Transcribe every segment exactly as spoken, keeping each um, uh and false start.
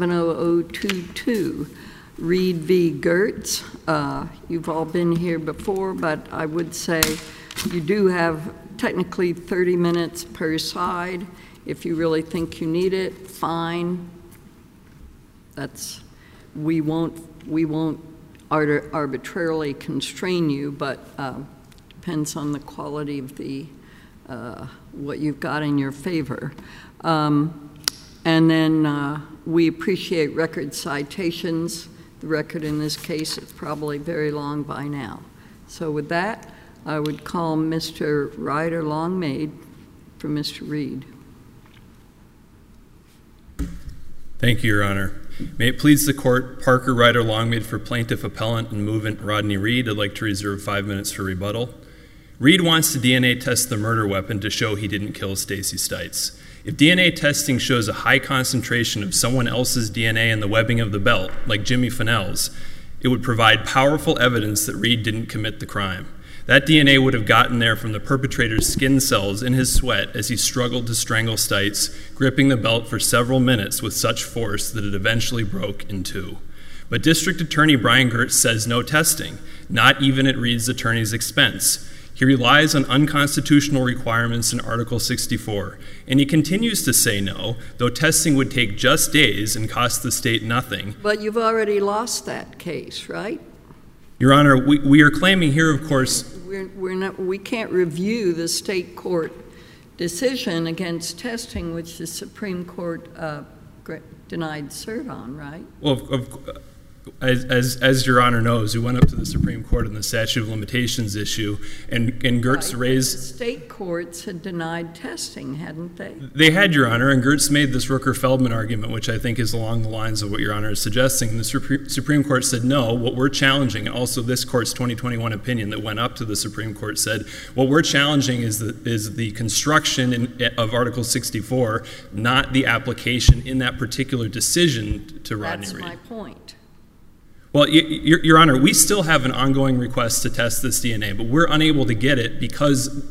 seven oh oh two two, Reed v. Gertz. Uh, you've all been here before, but I would say you do have technically thirty minutes per side. If you really think you need it, fine. That's, we won't, we won't arbitrarily constrain you, but uh, depends on the quality of the, uh, what you've got in your favor. Um, and then uh, we appreciate record citations. The record in this case is probably very long by now. So with that, I would call Mister Ryder Longmaid for Mister Reed. Thank you, Your Honor. May it please the Court, Parker Ryder Longmaid for Plaintiff Appellant and Movement Rodney Reed. I'd like to reserve five minutes for rebuttal. Reed wants to D N A test the murder weapon to show he didn't kill Stacy Stites. If D N A testing shows a high concentration of someone else's D N A in the webbing of the belt, like Jimmy Fennell's, it would provide powerful evidence that Reed didn't commit the crime. That D N A would have gotten there from the perpetrator's skin cells in his sweat as he struggled to strangle Stites, gripping the belt for several minutes with such force that it eventually broke in two. But District Attorney Brian Gertz says no testing, not even at Reed's attorney's expense. He relies on unconstitutional requirements in Article sixty-four, and he continues to say no, though testing would take just days and cost the state nothing. But you've already lost that case, right? Your Honor, we, we are claiming here, of course... We're, we're not, we can't review the state court decision against testing, which the Supreme Court uh, denied cert on, right? Well, of, of, as, as, as Your Honor knows, we went up to the Supreme Court on the statute of limitations issue, and, and Gertz right, raised... The state courts had denied testing, hadn't they? They had, Your Honor, and Gertz made this Rooker-Feldman argument, which I think is along the lines of what Your Honor is suggesting. And the Supreme, Supreme Court said no. What we're challenging, and also this Court's twenty twenty-one opinion that went up to the Supreme Court said, what we're challenging is the, is the construction in, of Article sixty-four, not the application in that particular decision to Rodney Reed. That's my point. Well, Your, Your Honor, we still have an ongoing request to test this D N A, but we're unable to get it because,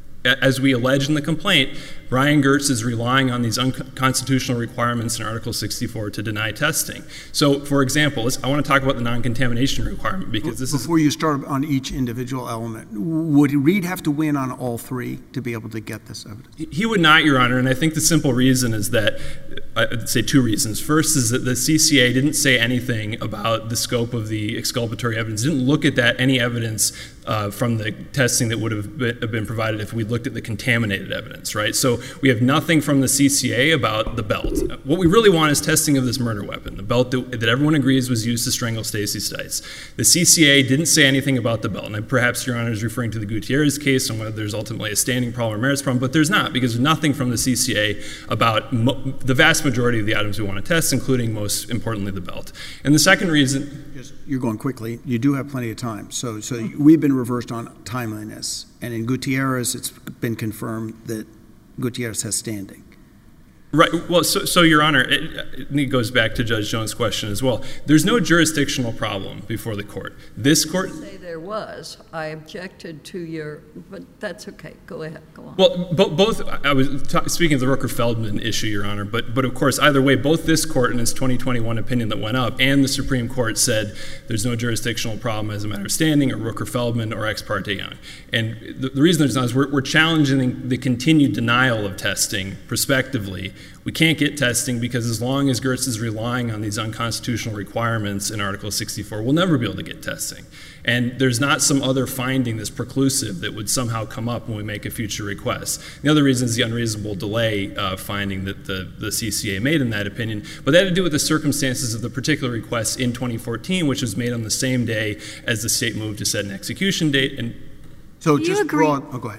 as we allege in the complaint, Brian Gertz is relying on these unconstitutional requirements in Article sixty-four to deny testing. So, for example, I want to talk about the non-contamination requirement because this Before is... Before you start on each individual element, would Reed have to win on all three to be able to get this evidence? He would not, Your Honor, and I think the simple reason is that, I'd say two reasons. First is that the C C A didn't say anything about the scope of the exculpatory evidence, didn't look at that, any evidence uh, from the testing that would have been, have been provided if we looked at the contaminated evidence, right? So we have nothing from the C C A about the belt. What we really want is testing of this murder weapon, the belt that, that everyone agrees was used to strangle Stacy Stites. The C C A didn't say anything about the belt, and perhaps Your Honor is referring to the Gutierrez case on whether there's ultimately a standing problem or merits problem, but there's not, because there's nothing from the C C A about mo the vast majority of the items we want to test, including, most importantly, the belt. And the second reason... Yes, you're going quickly. You do have plenty of time. So, so we've been reversed on timeliness, and in Gutierrez, it's been confirmed that Gutierrez has standing. Right. Well, so, so Your Honor, it, it goes back to Judge Jones' question as well. There's no jurisdictional problem before the court. This court... I say there was. I objected to your... But that's okay. Go ahead. Go on. Well, bo both... I was ta speaking of the Rooker-Feldman issue, Your Honor, but, but of course, either way, both this court in its twenty twenty-one opinion that went up and the Supreme Court said there's no jurisdictional problem as a matter of standing or Rooker-Feldman or Ex parte Young. And the, the reason there's not is we're, we're challenging the continued denial of testing prospectively. We can't get testing because as long as Gertz is relying on these unconstitutional requirements in Article sixty-four, we'll never be able to get testing. And there's not some other finding that's preclusive that would somehow come up when we make a future request. The other reason is the unreasonable delay uh, finding that the, the C C A made in that opinion, but that had to do with the circumstances of the particular request in twenty fourteen, which was made on the same day as the state moved to set an execution date. And so just broad, oh, go ahead.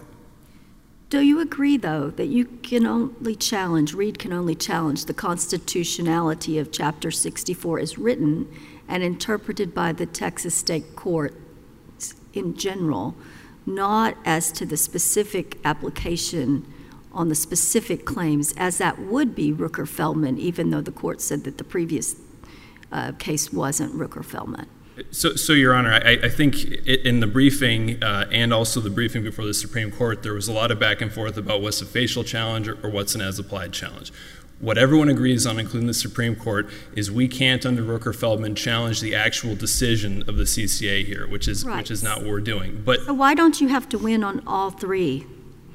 Do you agree, though, that you can only challenge, Reed can only challenge the constitutionality of Chapter sixty-four as written and interpreted by the Texas State Court in general, not as to the specific application on the specific claims, as that would be Rooker-Feldman, even though the court said that the previous uh, case wasn't Rooker-Feldman? So, so, Your Honor, I, I think in the briefing uh, and also the briefing before the Supreme Court, there was a lot of back and forth about what's a facial challenge or, or what's an as-applied challenge. What everyone agrees on, including the Supreme Court, is we can't, under Rooker-Feldman, challenge the actual decision of the C C A here, which is Right. which is not what we're doing. But So why don't you have to win on all three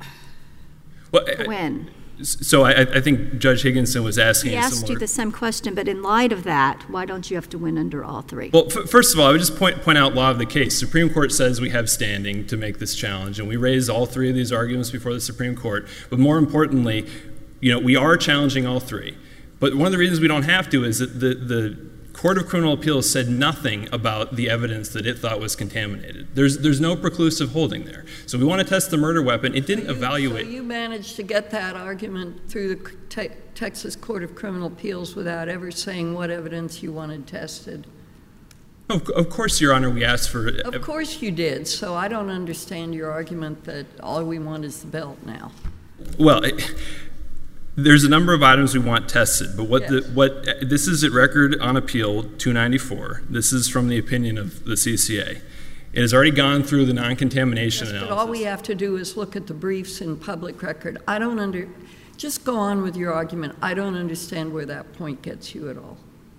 well, to I- win? so I, I think Judge Higginson was asking He a asked similar. you the same question, but in light of that, why don't you have to win under all three? Well, f- first of all, I would just point point out law of the case. Supreme Court says we have standing to make this challenge, and we raised all three of these arguments before the Supreme Court. But more importantly, you know, we are challenging all three. But one of the reasons we don't have to is that the, the Court of Criminal Appeals said nothing about the evidence that it thought was contaminated. There's there's no preclusive holding there. So we want to test the murder weapon. It didn't So you- evaluate. So you managed to get that argument through the te- Texas Court of Criminal Appeals without ever saying what evidence you wanted tested? Of, of course, Your Honor, we asked for. Of course you did, so I don't understand your argument that all we want is the belt now. Well, it, there's a number of items we want tested, but what the Yes. what this is at Record on Appeal two ninety-four. This is from the opinion of the C C A. It has already gone through the non-contamination Yes, analysis. but all we have to do is look at the briefs in public record. I don't under, just go on with your argument. I don't understand where that point gets you at all.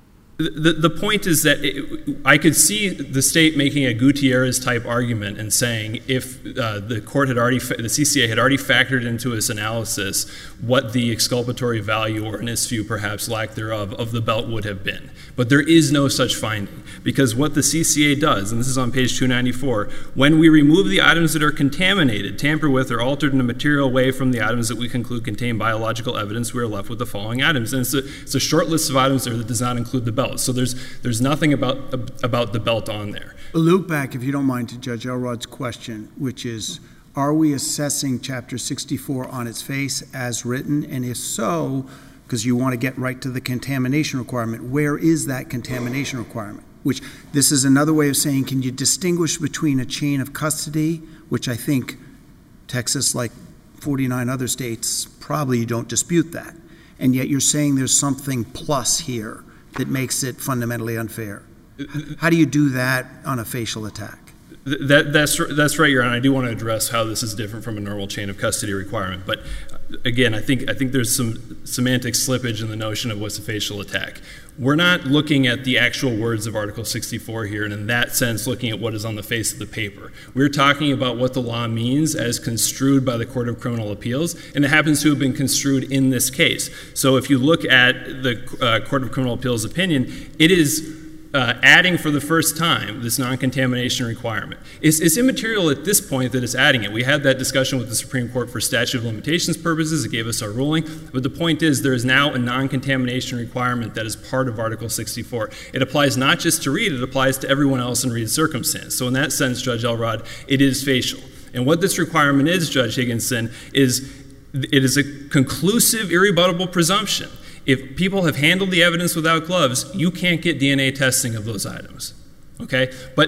The, the point is that it, I could see the state making a Gutierrez-type argument and saying if uh, the court had already, the C C A had already factored into its analysis what the exculpatory value, or in its view perhaps lack thereof, of the belt would have been. But there is no such finding, because what the C C A does, and this is on page two ninety-four, when we remove the items that are contaminated, tampered with, or altered in a material way from the items that we conclude contain biological evidence, we are left with the following items. And it's a, it's a short list of items there that does not include the belt. So there's there's nothing about about the belt on there. Loop back, if you don't mind, to Judge Elrod's question, which is, are we assessing Chapter sixty-four on its face as written? And if so, because you want to get right to the contamination requirement, where is that contamination requirement? Which, this is another way of saying, can you distinguish between a chain of custody, which I think Texas, like forty-nine other states, probably you don't dispute that, and yet you're saying there's something plus here that makes it fundamentally unfair. How do you do that on a facial attack? That, that's, that's right, Your Honor. I do want to address how this is different from a normal chain of custody requirement. But again, I think, I think there's some semantic slippage in the notion of what's a facial attack. We're not looking at the actual words of Article sixty-four here, and in that sense looking at what is on the face of the paper. We're talking about what the law means as construed by the Court of Criminal Appeals, and it happens to have been construed in this case. So if you look at the uh, Court of Criminal Appeals opinion, it is Uh, adding for the first time this non-contamination requirement. It's, it's immaterial at this point that it's adding it. We had that discussion with the Supreme Court for statute of limitations purposes. It gave us our ruling. But the point is there is now a non-contamination requirement that is part of Article sixty-four. It applies not just to Reed, it applies to everyone else in Reed's circumstance. So in that sense, Judge Elrod, it is facial. And what this requirement is, Judge Higginson, is it is a conclusive, irrebuttable presumption. If people have handled the evidence without gloves, you can't get D N A testing of those items, okay? But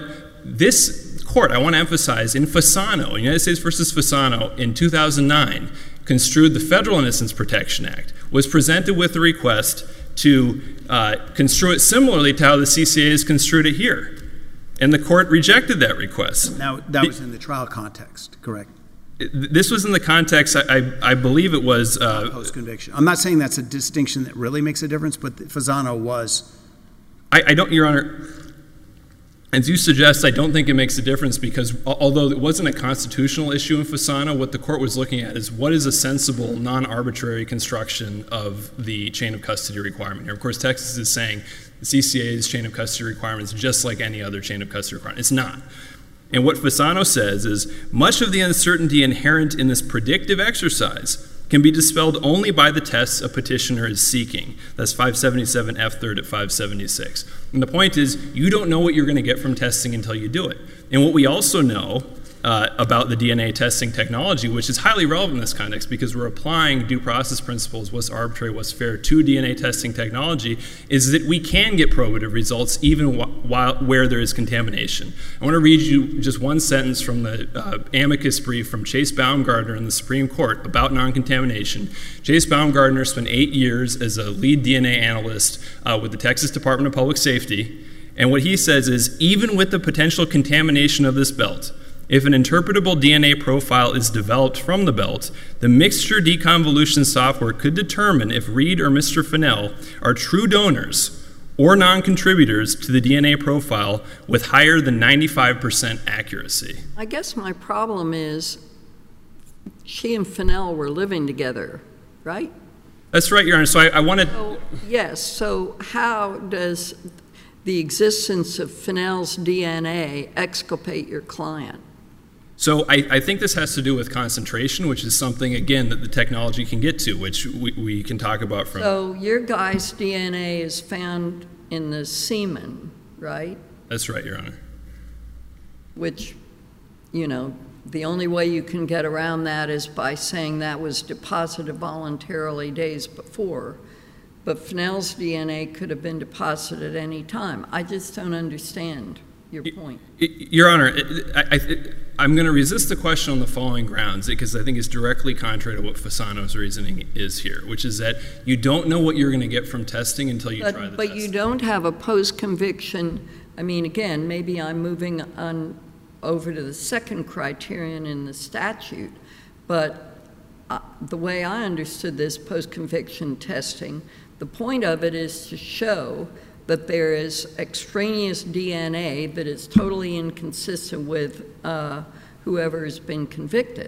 this court, I want to emphasize, in Fasano, United States versus Fasano, in two thousand nine, construed the Federal Innocence Protection Act, was presented with a request to uh, construe it similarly to how the C C A has construed it here. And the court rejected that request. Now, that was in the trial context, correct? This was in the context, I, I, I believe it was... Uh, Post-conviction. I'm not saying that's a distinction that really makes a difference, but Fasano was... I, I don't, Your Honor, as you suggest, I don't think it makes a difference because although it wasn't a constitutional issue in Fasano, what the court was looking at is what is a sensible, non-arbitrary construction of the chain of custody requirement here. Of course, Texas is saying the C C A's chain of custody requirement is just like any other chain of custody requirement. It's not. And what Fasano says is, much of the uncertainty inherent in this predictive exercise can be dispelled only by the tests a petitioner is seeking. That's five seventy-seven F third at five seventy-six. And the point is, you don't know what you're going to get from testing until you do it. And what we also know uh, about the D N A testing technology, which is highly relevant in this context because we're applying due process principles, what's arbitrary, what's fair, to D N A testing technology, is that we can get probative results even wh- while where there is contamination. I want to read you just one sentence from the uh, amicus brief from Chase Baumgardner in the Supreme Court about non-contamination. Chase Baumgardner spent eight years as a lead D N A analyst uh, with the Texas Department of Public Safety, and what he says is, even with the potential contamination of this belt, If an interpretable D N A profile is developed from the belt, the mixture deconvolution software could determine if Reed or Mister Fennell are true donors or non-contributors to the D N A profile with higher than ninety-five percent accuracy. I guess my problem is she and Fennell were living together, right? That's right, Your Honor. So I, I wanted... So, yes, so how does the existence of Fennell's D N A exculpate your client? So I, I think this has to do with concentration, which is something, again, that the technology can get to, which we, we can talk about from... So your guy's D N A is found in the semen, right? That's right, Your Honor. Which, you know, the only way you can get around that is by saying that was deposited voluntarily days before. But Fennell's D N A could have been deposited any time. I just don't understand your point. Your Honor, I, I, I'm going to resist the question on the following grounds, because I think it's directly contrary to what Fasano's reasoning is here, which is that you don't know what you're going to get from testing until you but, try the But test. you don't have a post-conviction. I mean, again, maybe I'm moving on over to the second criterion in the statute, but uh, the way I understood this post-conviction testing, the point of it is to show that there is extraneous D N A that is totally inconsistent with uh, whoever has been convicted.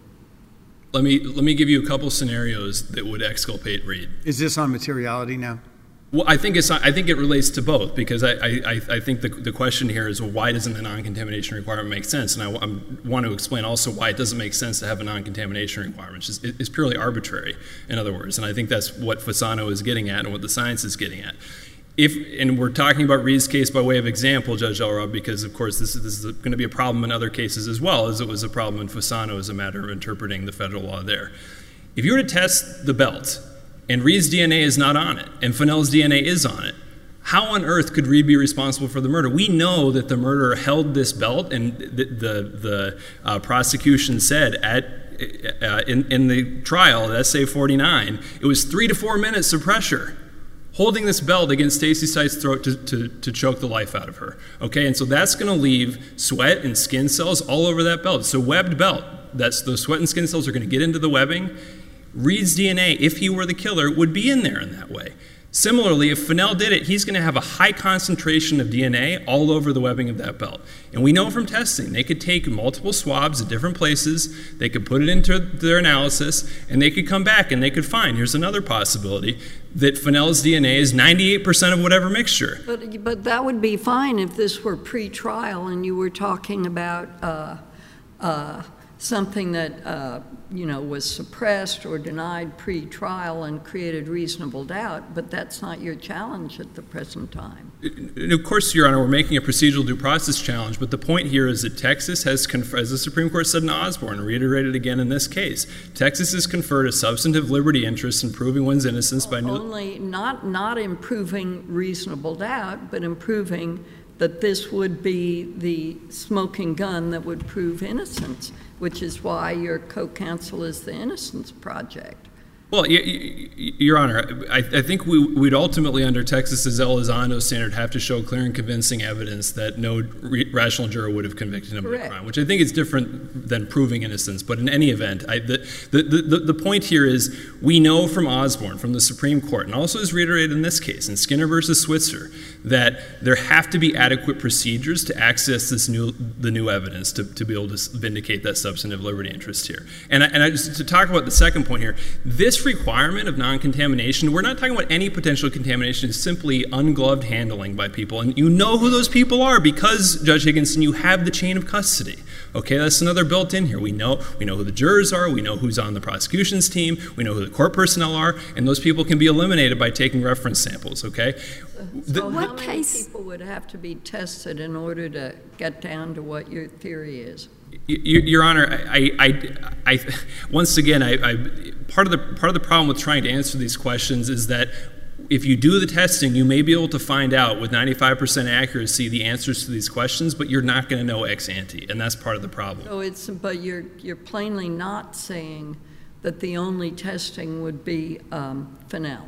Let me, let me give you a couple scenarios that would exculpate Reed. Is this on materiality now? Well, I think, it's, I think it relates to both, because I, I, I think the, the question here is, well, why doesn't the non-contamination requirement make sense? And I, I want to explain also why it doesn't make sense to have a non-contamination requirement. It's, just, it's purely arbitrary, in other words. And I think that's what Fasano is getting at and what the science is getting at. If, and we're talking about Reed's case by way of example, Judge Elrod, because, of course, this is, this is going to be a problem in other cases as well, as it was a problem in Fasano as a matter of interpreting the federal law there. If you were to test the belt, and Reed's D N A is not on it, and Fennell's D N A is on it, how on earth could Reed be responsible for the murder? We know that the murderer held this belt, and the, the, the uh, prosecution said at uh, in, in the trial, at S A forty-nine, it was three to four minutes of pressure holding this belt against Stacey Site's throat to, to, to choke the life out of her. Okay, and so that's going to leave sweat and skin cells all over that belt. It's a webbed belt. That's, those sweat and skin cells are going to get into the webbing. Reed's D N A, if he were the killer, would be in there in that way. Similarly, if Fennell did it, he's going to have a high concentration of D N A all over the webbing of that belt. And we know from testing, they could take multiple swabs at different places, they could put it into their analysis, and they could come back and they could find, here's another possibility, that Fennell's D N A is ninety-eight percent of whatever mixture. But, but that would be fine if this were pre-trial and you were talking about uh, uh, something that uh, you know, was suppressed or denied pre-trial and created reasonable doubt, but that's not your challenge at the present time. And of course, Your Honor, we're making a procedural due process challenge, but the point here is that Texas has, confer- as the Supreme Court said in Osborne, and reiterated again in this case, Texas has conferred a substantive liberty interest in proving one's innocence by... Well, only not, not improving reasonable doubt, but improving that this would be the smoking gun that would prove innocence, which is why your co-counsel is the Innocence Project. Well, Your Honor, I, I think we, we'd ultimately, under Texas's Elizondo standard, have to show clear and convincing evidence that no re- rational juror would have convicted him of a crime, which I think is different than proving innocence. But in any event, I, the, the, the, the point here is we know from Osborne, from the Supreme Court, and also is reiterated in this case, in Skinner versus Switzer, that there have to be adequate procedures to access this new, the new evidence to, to be able to vindicate that substantive liberty interest here. And, I, and I just, to talk about the second point here, this requirement of non-contamination, we're not talking about any potential contamination, it's simply ungloved handling by people. And you know who those people are because, Judge Higginson, you have the chain of custody. Okay, that's another built in here. We know, we know who the jurors are, we know who's on the prosecution's team, we know who the court personnel are, and those people can be eliminated by taking reference samples, okay? So The, how What many case- people would have to be tested in order to get down to what your theory is? Your, Your Honor, I, I, I, once again, I, I, part of the part of the problem with trying to answer these questions is that if you do the testing, you may be able to find out with ninety-five percent accuracy the answers to these questions, but you're not going to know ex ante, and that's part of the problem. So it's, but you're you're plainly not saying that the only testing would be um, Fennell.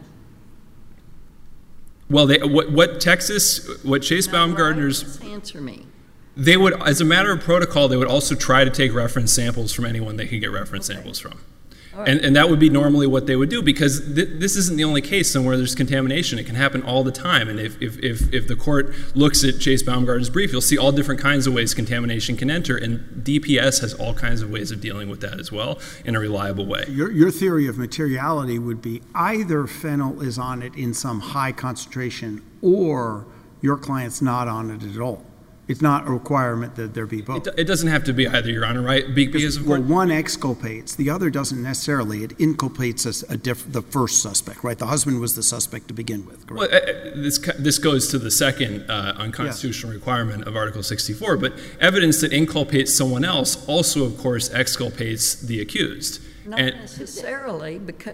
Well, they, what, what Texas, what Chase Now, Baumgartner's... right? Answer me. They would, as a matter of protocol, they would also try to take reference samples from anyone they could get reference okay. samples from. Right. And, and that would be normally what they would do, because th- this isn't the only case somewhere there's contamination. It can happen all the time. And if, if, if, if the court looks at Chase Baumgartner's brief, you'll see all different kinds of ways contamination can enter. And D P S has all kinds of ways of dealing with that as well in a reliable way. Your, your theory of materiality would be either phenyl is on it in some high concentration or your client's not on it at all. It's not a requirement that there be both. It, it doesn't have to be either, Your Honor, right? Be, because of well, one exculpates, the other doesn't necessarily. It inculpates a, a diff, the first suspect, right? The husband was the suspect to begin with, correct? Well, uh, this this goes to the second uh, unconstitutional yes. requirement of Article sixty-four, but evidence that inculpates someone else also, of course, exculpates the accused. Not and, necessarily, because...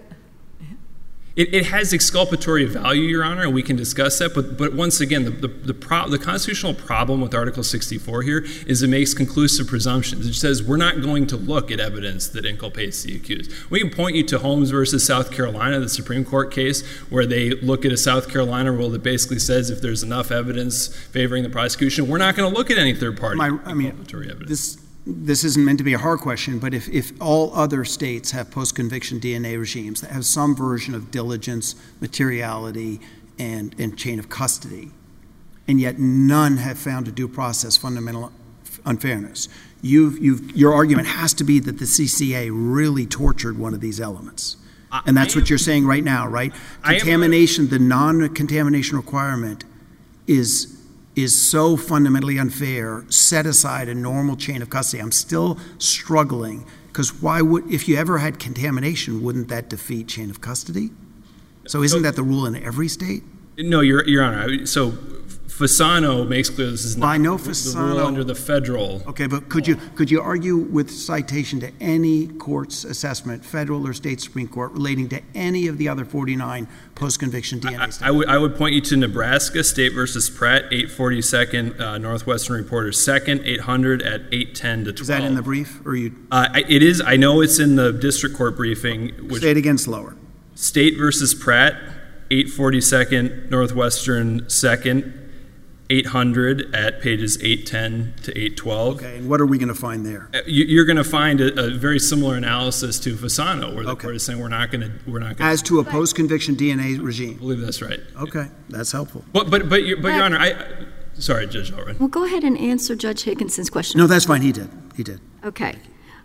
It, it has exculpatory value, Your Honor, and we can discuss that. But but once again, the the the, pro, the constitutional problem with Article sixty-four here is it makes conclusive presumptions. It says we're not going to look at evidence that inculpates the accused. We can point you to Holmes versus South Carolina, the Supreme Court case, where they look at a South Carolina rule that basically says if there's enough evidence favoring the prosecution, we're not going to look at any third-party inculpatory evidence. This, This isn't meant to be a hard question, but if, if all other states have post-conviction D N A regimes that have some version of diligence, materiality, and, and chain of custody, and yet none have found a due process fundamental unfairness, you've, you've, your argument has to be that the C C A really tortured one of these elements. And that's what you're saying right now, right? Contamination, the non-contamination requirement is... is so fundamentally unfair, set aside a normal chain of custody. I'm still struggling, because why would, if you ever had contamination, wouldn't that defeat chain of custody? So isn't that the rule in every state? No, Your, Your Honor. So Fasano makes clear this is not I know the Fasano, rule under the federal. Okay, but could you could you argue with citation to any court's assessment, federal or state Supreme Court, relating to any of the other forty-nine post-conviction D N A I, I, would, I would point you to Nebraska, State versus Pratt, eight forty-second, uh, Northwestern Reporter second, eight hundred at eight ten to twelve. Is that in the brief? Or you? Uh, it is. I know it's in the district court briefing. Which, Say it again slower. State versus Pratt, eight forty-second, Northwestern second, eight hundred at pages eight ten to eight twelve. Okay, and what are we going to find there? You're going to find a, a very similar analysis to Fasano, where the okay. court is saying we're not going to, we're not going as to a post-conviction D N A regime. I believe that's right. Okay, that's helpful. But but but, your, but Your Honor, I, sorry, Judge Allred. Well, go ahead and answer Judge Higginson's question. No, that's fine. He did. He did. Okay.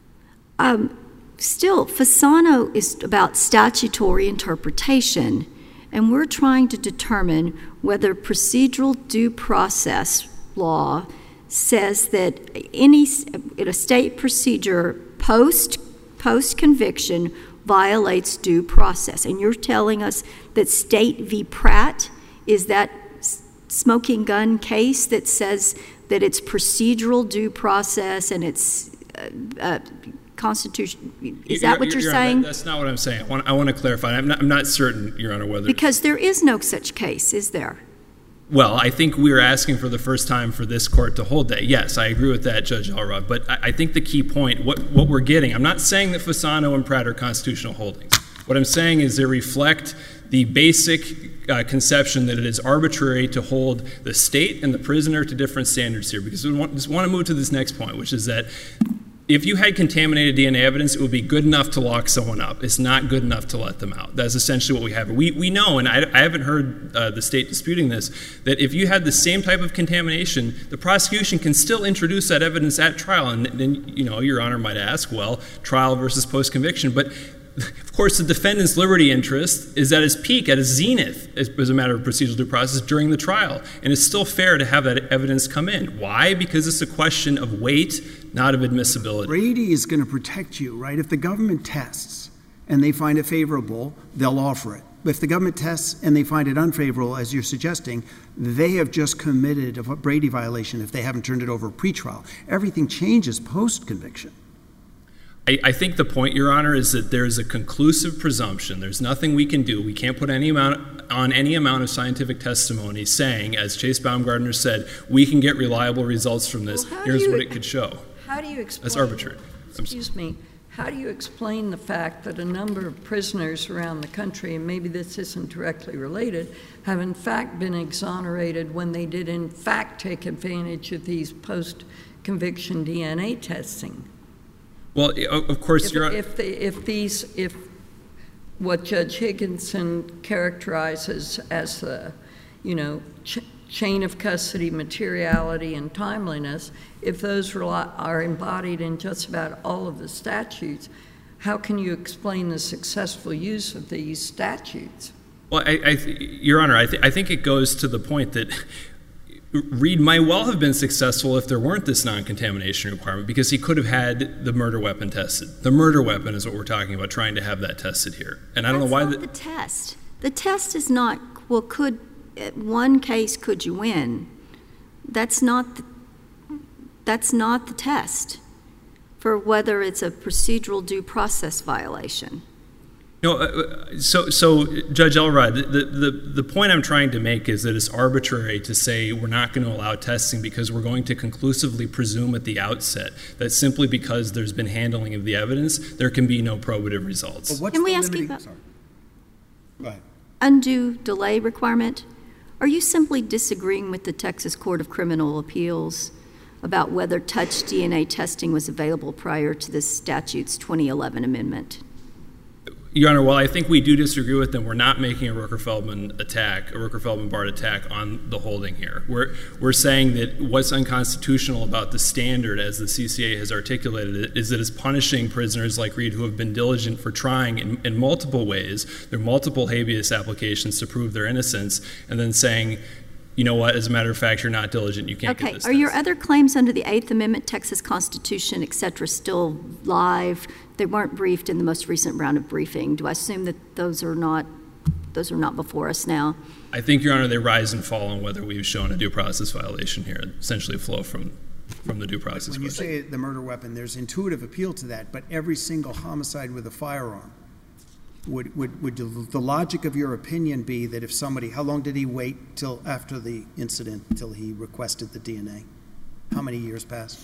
Um, still, Fasano is about statutory interpretation. And we're trying to determine whether procedural due process law says that any in a state procedure post post conviction violates due process. And you're telling us that State v. Pratt is that smoking gun case that says that it's procedural due process and it's uh, uh, Constitution. Is that what you're, you're saying? Honor, that's not what I'm saying. I want, I want to clarify. I'm not, I'm not certain, Your Honor, whether... Because there is no such case, is there? Well, I think we're asking for the first time for this court to hold that. Yes, I agree with that, Judge Allred. But I, I think the key point, what, what we're getting, I'm not saying that Fasano and Pratt are constitutional holdings. What I'm saying is they reflect the basic uh, conception that it is arbitrary to hold the state and the prisoner to different standards here. Because we want, just want to move to this next point, which is that if you had contaminated D N A evidence, it would be good enough to lock someone up. It's not good enough to let them out. That's essentially what we have. We, we know, and I, I haven't heard uh, the state disputing this, that if you had the same type of contamination, the prosecution can still introduce that evidence at trial. And then, you know, Your Honor might ask, well, trial versus post-conviction. But of course, the defendant's liberty interest is at its peak, at its zenith, as, as a matter of procedural due process during the trial. And it's still fair to have that evidence come in. Why? Because it's a question of weight, not of admissibility. Brady is going to protect you, right? If the government tests and they find it favorable, they'll offer it. But if the government tests and they find it unfavorable, as you're suggesting, they have just committed a Brady violation if they haven't turned it over pre-trial. Everything changes post-conviction. I, I think the point, Your Honor, is that there is a conclusive presumption. There's nothing we can do. We can't put any amount on any amount of scientific testimony saying, as Chase Baumgartner said, we can get reliable results from this. Well, Here's you, what it could show. How do you explain? That's arbitrary. Excuse me. How do you explain the fact that a number of prisoners around the country, and maybe this isn't directly related, have in fact been exonerated when they did in fact take advantage of these post-conviction D N A testing? Well, of course, if, you're... If, the, if these, if what Judge Higginson characterizes as the, you know, ch chain of custody, materiality, and timeliness, if those are embodied in just about all of the statutes, how can you explain the successful use of these statutes? Well, I, I, Your Honor, I, th I think it goes to the point that Reed might well have been successful if there weren't this non-contamination requirement, because he could have had the murder weapon tested. The murder weapon is what we're talking about, trying to have that tested here. And I don't That's know why not the test. The test is not, well, could one case could you win? That's not the, that's not the test for whether it's a procedural due process violation. No, uh, so, so Judge Elrod, the, the, the point I'm trying to make is that it's arbitrary to say we're not going to allow testing because we're going to conclusively presume at the outset that simply because there's been handling of the evidence, there can be no probative results. But what's Can we the ask you limiting, about sorry. Go ahead. undue delay requirement? Are you simply disagreeing with the Texas Court of Criminal Appeals about whether touch D N A testing was available prior to the statute's twenty eleven amendment? Your Honor, while I think we do disagree with them, we're not making a Rooker-Feldman attack, a Rooker-Feldman-Bard attack on the holding here. We're, we're saying that what's unconstitutional about the standard, as the C C A has articulated it, is that it's punishing prisoners like Reed who have been diligent for trying in, in multiple ways, there are multiple habeas applications to prove their innocence, and then saying, you know what, as a matter of fact, you're not diligent, you can't okay. get this Are your test. other claims under the Eighth Amendment, Texas Constitution, et cetera, still live? They weren't briefed in the most recent round of briefing. Do I assume that those are not, those are not before us now? I think, Your Honor, they rise and fall on whether we've shown a due process violation here, essentially flow from, from the due process. When you question. say the murder weapon, there's intuitive appeal to that, but every single homicide with a firearm, would, would, would the logic of your opinion be that if somebody, how long did he wait till after the incident until he requested the D N A? How many years passed?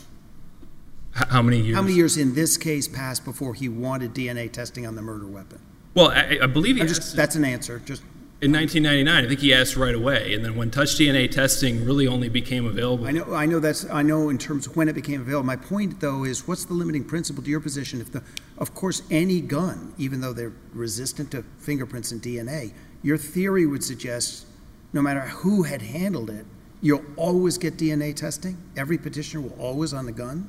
How many years? How many years in this case passed before he wanted D N A testing on the murder weapon? Well, I, I believe he I'm asked, just, that's an answer. Just in nineteen ninety-nine, I think he asked right away, and then when touch D N A testing really only became available. I know, I know that's, I know in terms of when it became available. My point, though, is what's the limiting principle to your position? If the, of course, any gun, even though they're resistant to fingerprints and D N A, your theory would suggest no matter who had handled it, you'll always get D N A testing? Every petitioner will always on the gun?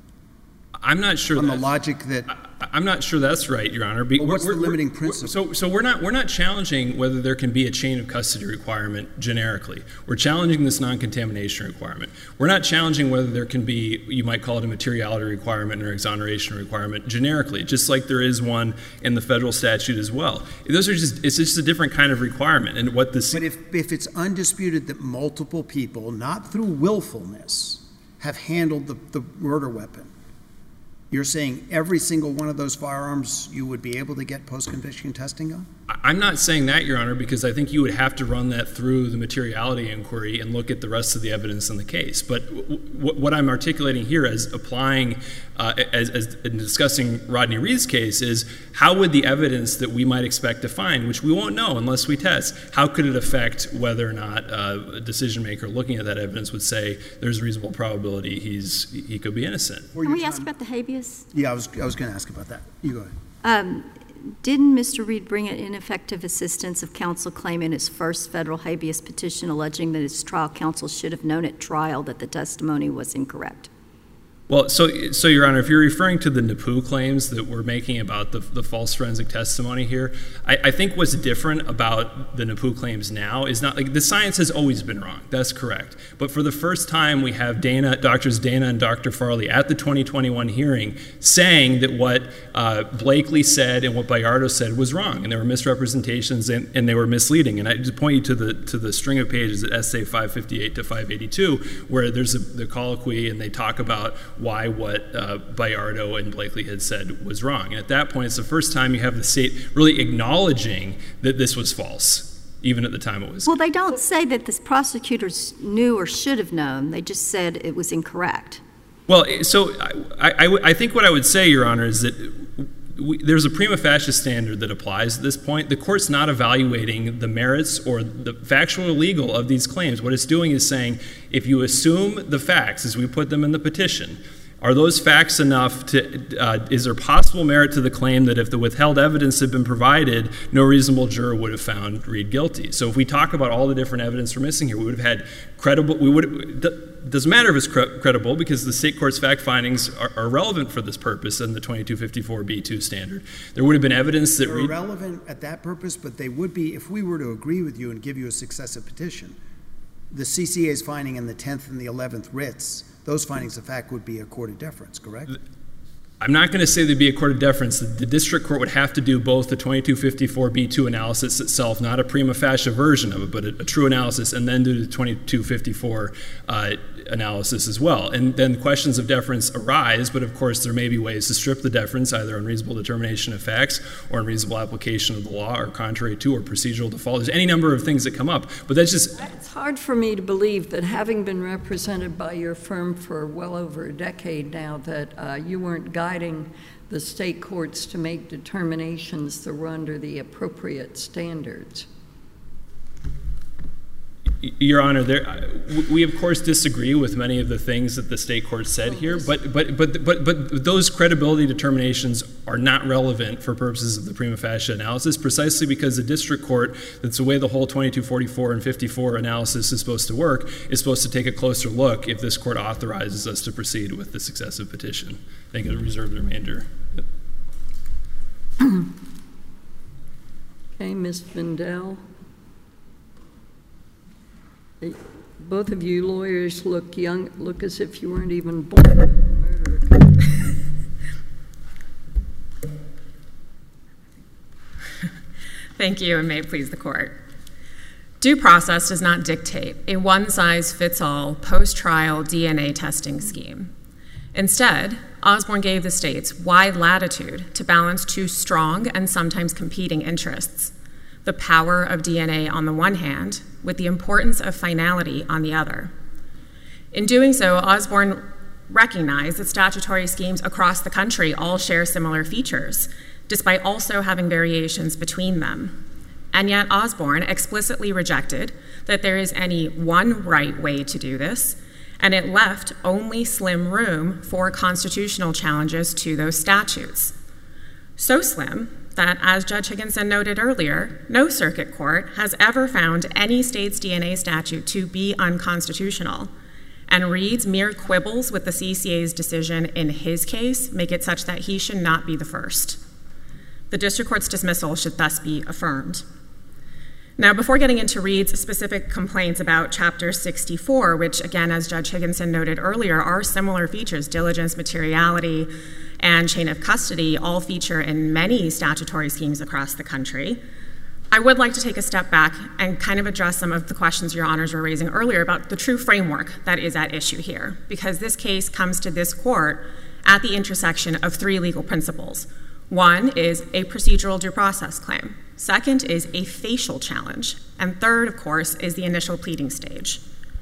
I'm not sure on the that's, logic that I, I'm not sure that's right, Your Honor. Well, what's the limiting principle? So, so we're not we're not challenging whether there can be a chain of custody requirement generically. We're challenging this non-contamination requirement. We're not challenging whether there can be, you might call it a materiality requirement or exoneration requirement generically, just like there is one in the federal statute as well. Those are just it's just a different kind of requirement. And what this But if if it's undisputed that multiple people, not through willfulness, have handled the, the murder weapon, you're saying every single one of those firearms you would be able to get post-conviction testing on? I'm not saying that, Your Honor, because I think you would have to run that through the materiality inquiry and look at the rest of the evidence in the case. But w w what I'm articulating here as applying, uh, as, as in discussing Rodney Reed's case, is how would the evidence that we might expect to find, which we won't know unless we test, how could it affect whether or not uh, a decision maker looking at that evidence would say there's a reasonable probability he's he could be innocent? Or Can your we ask time- about the habeas? Yeah, I was, I was going to ask about that. You go ahead. Um, didn't Mister Reed bring an ineffective assistance of counsel claim in his first federal habeas petition alleging that his trial counsel should have known at trial that the testimony was incorrect? Well, so, so Your Honor, if you're referring to the NAPU claims that we're making about the, the false forensic testimony here, I, I think what's different about the NAPU claims now is not, like, the science has always been wrong. That's correct. But for the first time, we have Dana, Doctors Dana and Doctor Farley at the twenty twenty-one hearing saying that what uh, Blakely said and what Bayardo said was wrong, and there were misrepresentations and, and they were misleading. And I just point you to the, to the string of pages at S A five fifty-eight to five eighty-two, where there's a, the colloquy and they talk about why what uh, Bayardo and Blakely had said was wrong. And at that point, it's the first time you have the state really acknowledging that this was false, even at the time it was. Well, they don't say that the prosecutors knew or should have known. They just said it was incorrect. Well, so I, I, I think what I would say, Your Honor, is that we, there's a prima facie standard that applies at this point. The court's not evaluating the merits or the factual or legal of these claims. What it's doing is saying, if you assume the facts as we put them in the petition, are those facts enough to, uh, is there possible merit to the claim that if the withheld evidence had been provided, no reasonable juror would have found Reed guilty? So if we talk about all the different evidence we're missing here, we would have had credible, we would, it doesn't matter if it's cre- credible because the state court's fact findings are, are relevant for this purpose in the twenty-two fifty-four B two standard. There would have been evidence that They're Reed... relevant at that purpose, but they would be, if we were to agree with you and give you a successive petition, the C C A's finding in the tenth and the eleventh writs, those findings of fact would be accorded deference, correct? I'm not going to say there'd be a court of deference. The, the district court would have to do both the twenty-two fifty-four B two analysis itself, not a prima facie version of it, but a, a true analysis, and then do the twenty-two fifty-four uh, analysis as well. And then questions of deference arise, but of course there may be ways to strip the deference, either unreasonable determination of facts or unreasonable application of the law or contrary to or procedural default. There's any number of things that come up, but that's just... It's hard for me to believe that having been represented by your firm for well over a decade now, that uh, you weren't guiding the state courts to make determinations that were under the appropriate standards. Your Honor, there, we of course disagree with many of the things that the state court said here, but but but but but those credibility determinations are not relevant for purposes of the prima facie analysis, precisely because the district court, that's the way the whole twenty-two forty-four and fifty-four analysis is supposed to work, is supposed to take a closer look if this court authorizes us to proceed with the successive petition. I think I'll reserve the remainder. Okay, Miz Vendel. Both of you lawyers look young, look as if you weren't even born. Murder. Thank you, and may it please the court. Due process does not dictate a one-size-fits-all post-trial D N A testing scheme. Instead, Osborne gave the states wide latitude to balance two strong and sometimes competing interests: the power of D N A on the one hand, with the importance of finality on the other. In doing so, Osborne recognized that statutory schemes across the country all share similar features, despite also having variations between them. And yet Osborne explicitly rejected that there is any one right way to do this, and it left only slim room for constitutional challenges to those statutes. So slim that, as Judge Higginson noted earlier, no circuit court has ever found any state's D N A statute to be unconstitutional, and Reed's mere quibbles with the C C A's decision in his case make it such that he should not be the first. The district court's dismissal should thus be affirmed. Now, before getting into Reed's specific complaints about Chapter sixty-four, which, again, as Judge Higginson noted earlier, are similar features, diligence, materiality, and chain of custody, all feature in many statutory schemes across the country, I would like to take a step back and kind of address some of the questions your honors were raising earlier about the true framework that is at issue here, because this case comes to this court at the intersection of three legal principles. One is a procedural due process claim. Second is a facial challenge. And third, of course, is the initial pleading stage.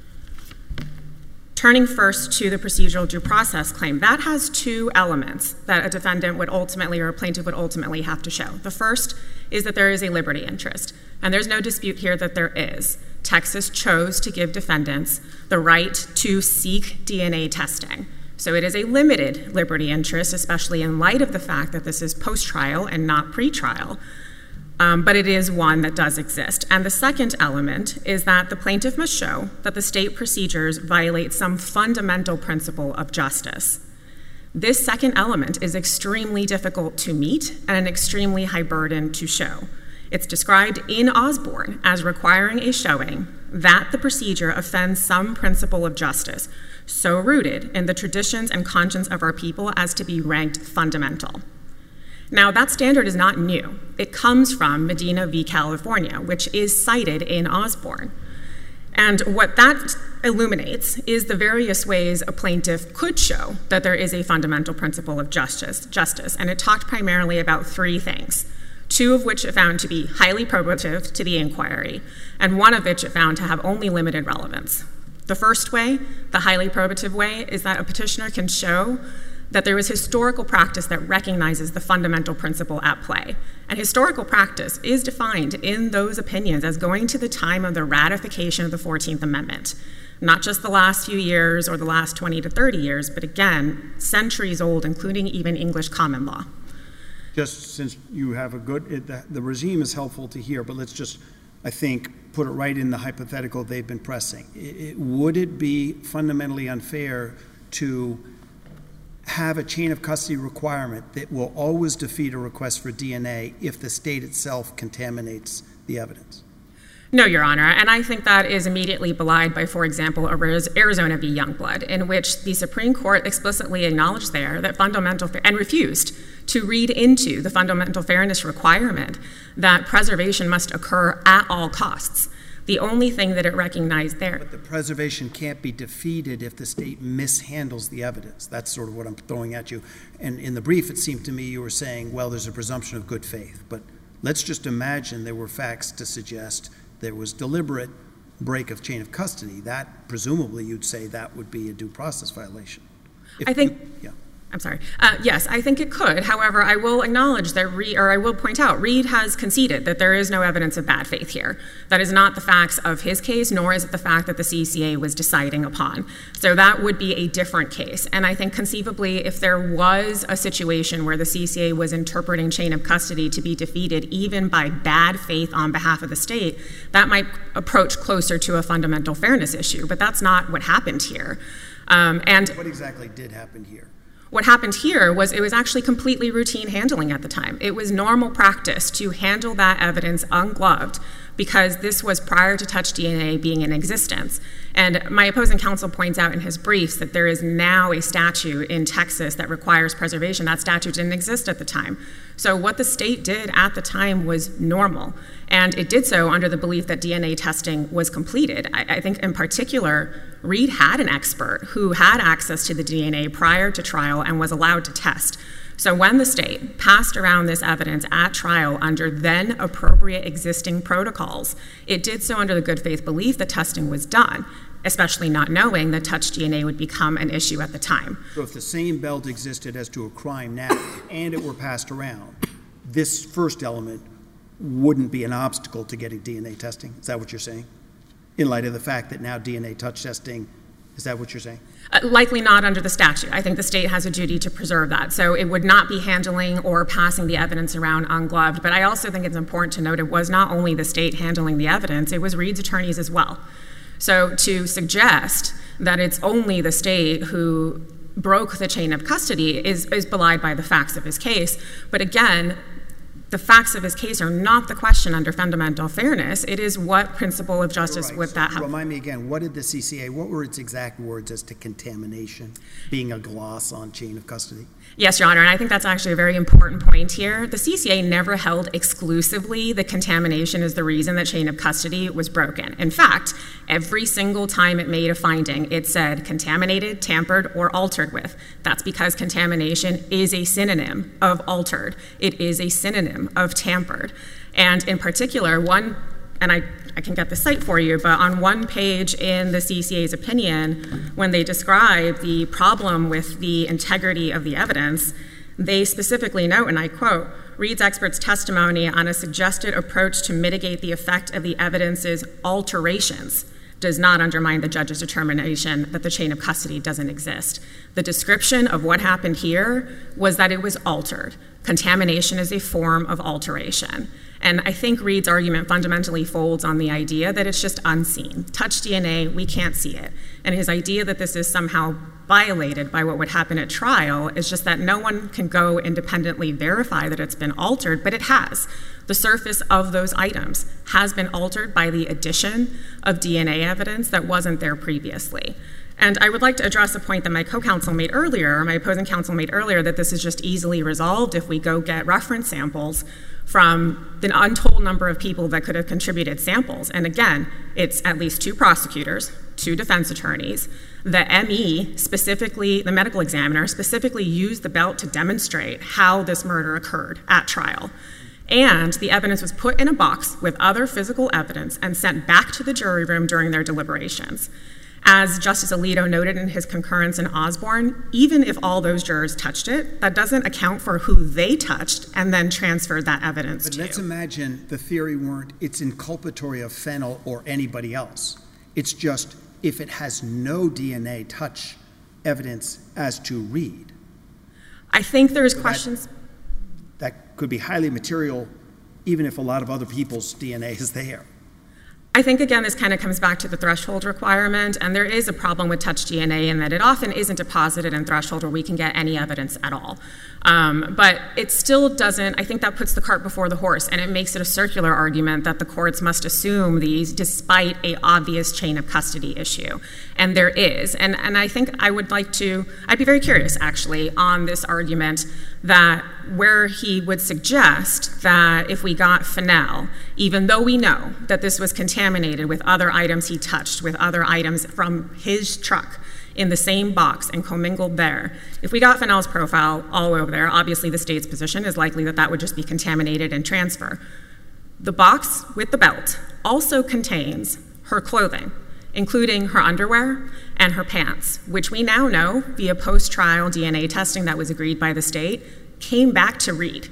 Turning first to the procedural due process claim, that has two elements that a defendant would ultimately or a plaintiff would ultimately have to show. The first is that there is a liberty interest, and there's no dispute here that there is. Texas chose to give defendants the right to seek D N A testing. So it is a limited liberty interest, especially in light of the fact that this is post-trial and not pre-trial. Um, but it is one that does exist. And the second element is that the plaintiff must show that the state procedures violate some fundamental principle of justice. This second element is extremely difficult to meet and an extremely high burden to show. It's described in Osborne as requiring a showing that the procedure offends some principle of justice, so rooted in the traditions and conscience of our people as to be ranked fundamental. Now, that standard is not new. It comes from Medina v. California, which is cited in Osborne. And what that illuminates is the various ways a plaintiff could show that there is a fundamental principle of justice, justice. And it talked primarily about three things, two of which it found to be highly probative to the inquiry, and one of which it found to have only limited relevance. The first way, the highly probative way, is that a petitioner can show that there was historical practice that recognizes the fundamental principle at play. And historical practice is defined in those opinions as going to the time of the ratification of the fourteenth Amendment. Not just the last few years or the last twenty to thirty years, but again, centuries old, including even English common law. Just since you have a good, it, the, the regime is helpful to hear, but let's just, I think, put it right in the hypothetical they've been pressing. It, it, would it be fundamentally unfair to have a chain of custody requirement that will always defeat a request for D N A if the state itself contaminates the evidence? No, Your Honor, and I think that is immediately belied by, for example, Arizona v. Youngblood, in which the Supreme Court explicitly acknowledged there that fundamental, and refused to read into the fundamental fairness requirement that preservation must occur at all costs. The only thing that it recognized there. But the preservation can't be defeated if the state mishandles the evidence. That's sort of what I'm throwing at you. And in the brief, it seemed to me you were saying, well, there's a presumption of good faith. But let's just imagine there were facts to suggest there was deliberate break of chain of custody. That, presumably, you'd say that would be a due process violation. If I think, you, yeah. I'm sorry. Uh, yes, I think it could. However, I will acknowledge that, Reed, or I will point out, Reed has conceded that there is no evidence of bad faith here. That is not the facts of his case, nor is it the fact that the C C A was deciding upon. So that would be a different case. And I think conceivably, if there was a situation where the C C A was interpreting chain of custody to be defeated even by bad faith on behalf of the state, that might approach closer to a fundamental fairness issue. But that's not what happened here. Um, and what exactly did happen here? What happened here was it was actually completely routine handling at the time. It was normal practice to handle that evidence ungloved because this was prior to Touch D N A being in existence. And my opposing counsel points out in his briefs that there is now a statute in Texas that requires preservation. That statute didn't exist at the time. So what the state did at the time was normal. And it did so under the belief that D N A testing was completed. I, I think in particular, Reed had an expert who had access to the D N A prior to trial and was allowed to test. So when the state passed around this evidence at trial under then appropriate existing protocols, it did so under the good faith belief that testing was done, especially not knowing that Touch D N A would become an issue at the time. So if the same belt existed as to a crime now and it were passed around, this first element wouldn't be an obstacle to getting D N A testing? Is that what you're saying? In light of the fact that now D N A touch testing, is that what you're saying? Uh, likely not under the statute. I think the state has a duty to preserve that. So it would not be handling or passing the evidence around ungloved. But I also think it's important to note it was not only the state handling the evidence, it was Reed's attorneys as well. So to suggest that it's only the state who broke the chain of custody is, is belied by the facts of his case. But again, the facts of his case are not the question under fundamental fairness. It is what principle of justice right. would so that have. Remind me again, what did the C C A, what were its exact words as to contamination being a gloss on chain of custody? Yes, Your Honor, and I think that's actually a very important point here. The C C A never held exclusively the contamination is the reason that chain of custody was broken. In fact, every single time it made a finding, it said contaminated, tampered, or altered with. That's because contamination is a synonym of altered. It is a synonym of tampered. And in particular, one, and I, I can get the site for you, but on one page in the C C A's opinion, when they describe the problem with the integrity of the evidence, they specifically note, and I quote, Reed's expert's testimony on a suggested approach to mitigate the effect of the evidence's alterations does not undermine the judge's determination that the chain of custody doesn't exist. The description of what happened here was that it was altered. Contamination is a form of alteration. And I think Reed's argument fundamentally folds on the idea that it's just unseen. Touch D N A, we can't see it. And his idea that this is somehow violated by what would happen at trial is just that no one can go independently verify that it's been altered, but it has. The surface of those items has been altered by the addition of D N A evidence that wasn't there previously. And I would like to address a point that my co-counsel made earlier, my opposing counsel made earlier, that this is just easily resolved if we go get reference samples from the untold number of people that could have contributed samples. And again, it's at least two prosecutors, two defense attorneys. The M E, specifically, the medical examiner, specifically used the belt to demonstrate how this murder occurred at trial. And the evidence was put in a box with other physical evidence and sent back to the jury room during their deliberations. As Justice Alito noted in his concurrence in Osborne, even if all those jurors touched it, that doesn't account for who they touched and then transferred that evidence but to. Let's imagine the theory weren't it's inculpatory of Fennell or anybody else. It's just if it has no D N A touch evidence as to Reed. I think there's So questions. That, that could be highly material even if a lot of other people's D N A is there. I think, again, this kind of comes back to the threshold requirement, and there is a problem with touch D N A in that it often isn't deposited in threshold where we can get any evidence at all. Um, but it still doesn't, I think that puts the cart before the horse, and it makes it a circular argument that the courts must assume these despite a obvious chain of custody issue. And there is. And, and I think I would like to, I'd be very curious, actually, on this argument that where he would suggest that if we got Fennell, even though we know that this was contaminated with other items he touched, with other items from his truck in the same box and commingled there, if we got Fennell's profile all over there, obviously the state's position is likely that that would just be contaminated and transfer. The box with the belt also contains her clothing, including her underwear and her pants, which we now know via post-trial D N A testing that was agreed by the state, came back to Reed.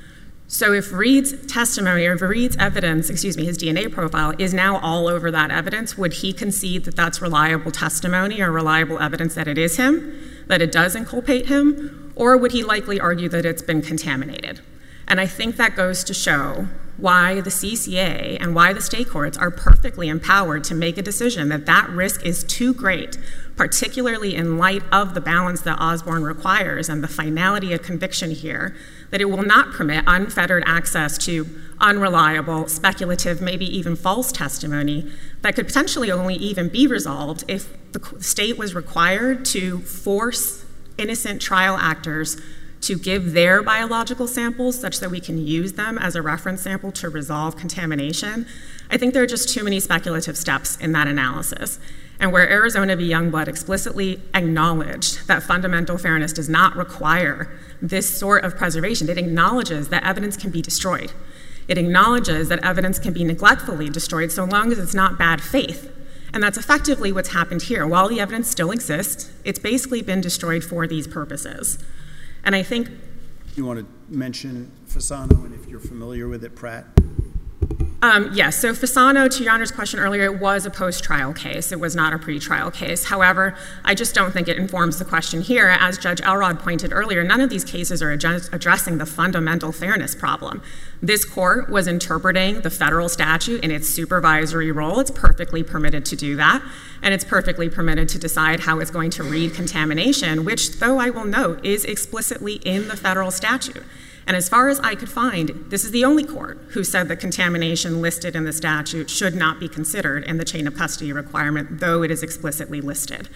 So if Reed's testimony, or if Reed's evidence, excuse me, his D N A profile is now all over that evidence, would he concede that that's reliable testimony or reliable evidence that it is him, that it does inculpate him, or would he likely argue that it's been contaminated? And I think that goes to show why the C C A and why the state courts are perfectly empowered to make a decision that that risk is too great, particularly in light of the balance that Osborne requires and the finality of conviction here, that it will not permit unfettered access to unreliable, speculative, maybe even false testimony that could potentially only even be resolved if the state was required to force innocent trial actors to give their biological samples such that we can use them as a reference sample to resolve contamination. I think there are just too many speculative steps in that analysis. And where Arizona v. Youngblood explicitly acknowledged that fundamental fairness does not require this sort of preservation, it acknowledges that evidence can be destroyed. It acknowledges that evidence can be neglectfully destroyed so long as it's not bad faith. And that's effectively what's happened here. While the evidence still exists, it's basically been destroyed for these purposes. And I think... You want to mention Fasano, and if you're familiar with it, Pratt? Um, yes, so Fasano, to Your Honor's question earlier, it was a post-trial case. It was not a pre-trial case. However, I just don't think it informs the question here. As Judge Elrod pointed earlier, none of these cases are ad- addressing the fundamental fairness problem. This court was interpreting the federal statute in its supervisory role. It's perfectly permitted to do that, and it's perfectly permitted to decide how it's going to read contamination, which, though I will note, is explicitly in the federal statute. And as far as I could find, this is the only court who said that contamination listed in the statute should not be considered in the chain of custody requirement, though it is explicitly listed.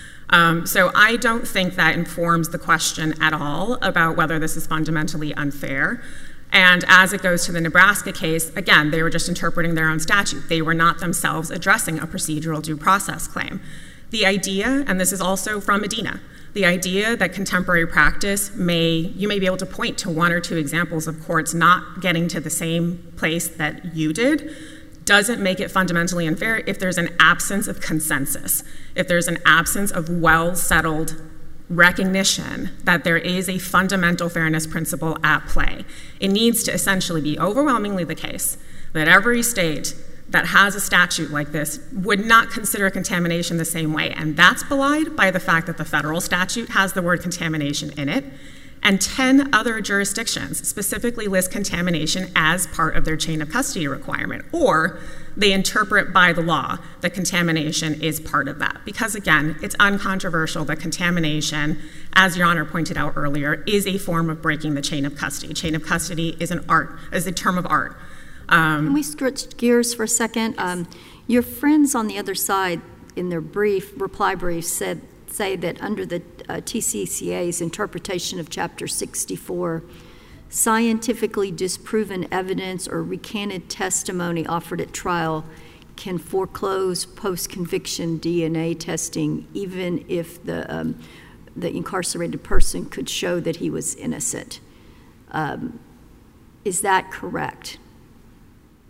Um, so I don't think that informs the question at all about whether this is fundamentally unfair. And as it goes to the Nebraska case, again, they were just interpreting their own statute. They were not themselves addressing a procedural due process claim. The idea, and this is also from Medina, the idea that contemporary practice may, you may be able to point to one or two examples of courts not getting to the same place that you did, doesn't make it fundamentally unfair if there's an absence of consensus, if there's an absence of well-settled recognition that there is a fundamental fairness principle at play. It needs to essentially be overwhelmingly the case that every state that has a statute like this would not consider contamination the same way. And that's belied by the fact that the federal statute has the word contamination in it, and ten other jurisdictions specifically list contamination as part of their chain of custody requirement, or they interpret by the law that contamination is part of that. Because again, it's uncontroversial that contamination, as Your Honor pointed out earlier, is a form of breaking the chain of custody. Chain of custody is an art, is a term of art. Um, Can we switch gears for a second? Um, your friends on the other side, in their brief, reply brief, said say that under the uh, T C C A's interpretation of Chapter sixty-four, scientifically disproven evidence or recanted testimony offered at trial can foreclose post-conviction D N A testing, even if the um, the incarcerated person could show that he was innocent. Um, is that correct?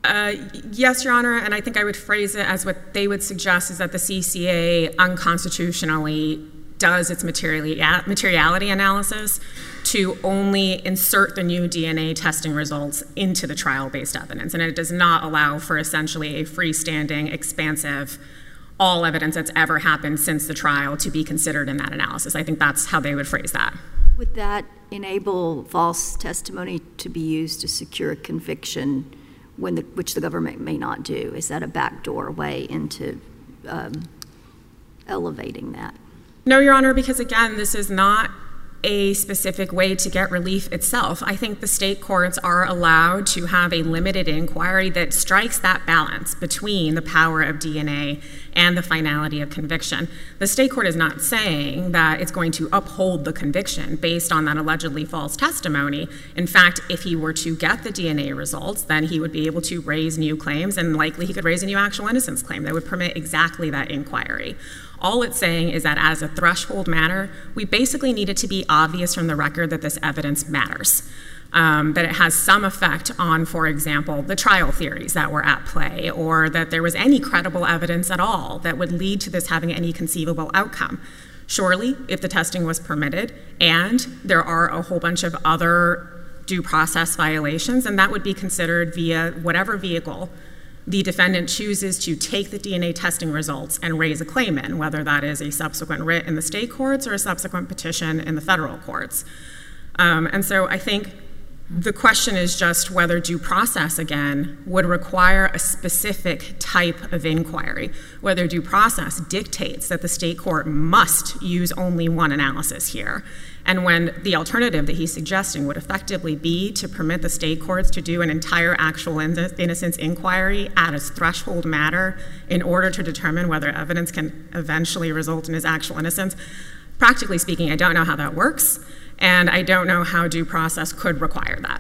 Uh, yes, Your Honor, and I think I would phrase it as what they would suggest is that the C C A unconstitutionally does its materiality, materiality analysis to only insert the new D N A testing results into the trial-based evidence, and it does not allow for essentially a freestanding, expansive, all evidence that's ever happened since the trial to be considered in that analysis. I think that's how they would phrase that. Would that enable false testimony to be used to secure a conviction, when the, which the government may not do? Is that a backdoor way into um, elevating that? No, Your Honor, because again, this is not a specific way to get relief itself. I think the state courts are allowed to have a limited inquiry that strikes that balance between the power of D N A and the finality of conviction. The state court is not saying that it's going to uphold the conviction based on that allegedly false testimony. In fact, if he were to get the D N A results, then he would be able to raise new claims, and likely he could raise a new actual innocence claim that would permit exactly that inquiry. All it's saying is that as a threshold matter, we basically need it to be obvious from the record that this evidence matters, um, that it has some effect on, for example, the trial theories that were at play, or that there was any credible evidence at all that would lead to this having any conceivable outcome. Surely, if the testing was permitted and there are a whole bunch of other due process violations, then that would be considered via whatever vehicle the defendant chooses to take the D N A testing results and raise a claim in, whether that is a subsequent writ in the state courts or a subsequent petition in the federal courts. Um, and so I think the question is just whether due process, again, would require a specific type of inquiry, whether due process dictates that the state court must use only one analysis here. And when the alternative that he's suggesting would effectively be to permit the state courts to do an entire actual innocence inquiry at a threshold matter in order to determine whether evidence can eventually result in his actual innocence, practically speaking, I don't know how that works, and I don't know how due process could require that.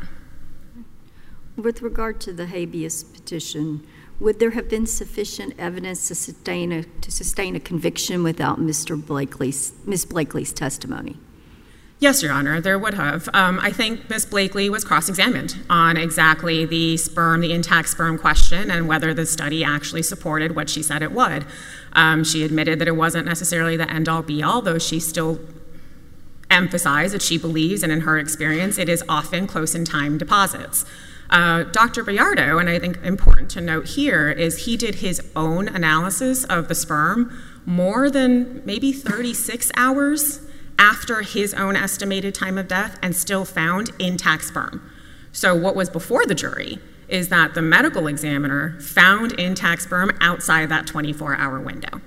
With regard to the habeas petition, would there have been sufficient evidence to sustain a, to sustain a conviction without Mister Blakely's, Miz Blakely's testimony? Yes, Your Honor, there would have. Um, I think Miz Blakely was cross-examined on exactly the sperm, the intact sperm question, and whether the study actually supported what she said it would. Um, she admitted that it wasn't necessarily the end-all be-all, though she still emphasized that she believes, and in her experience, it is often close-in-time deposits. Uh, Doctor Bayardo, and I think important to note here, is he did his own analysis of the sperm more than maybe thirty-six hours after his own estimated time of death and still found intact sperm. So what was before the jury is that the medical examiner found intact sperm outside that twenty-four hour window.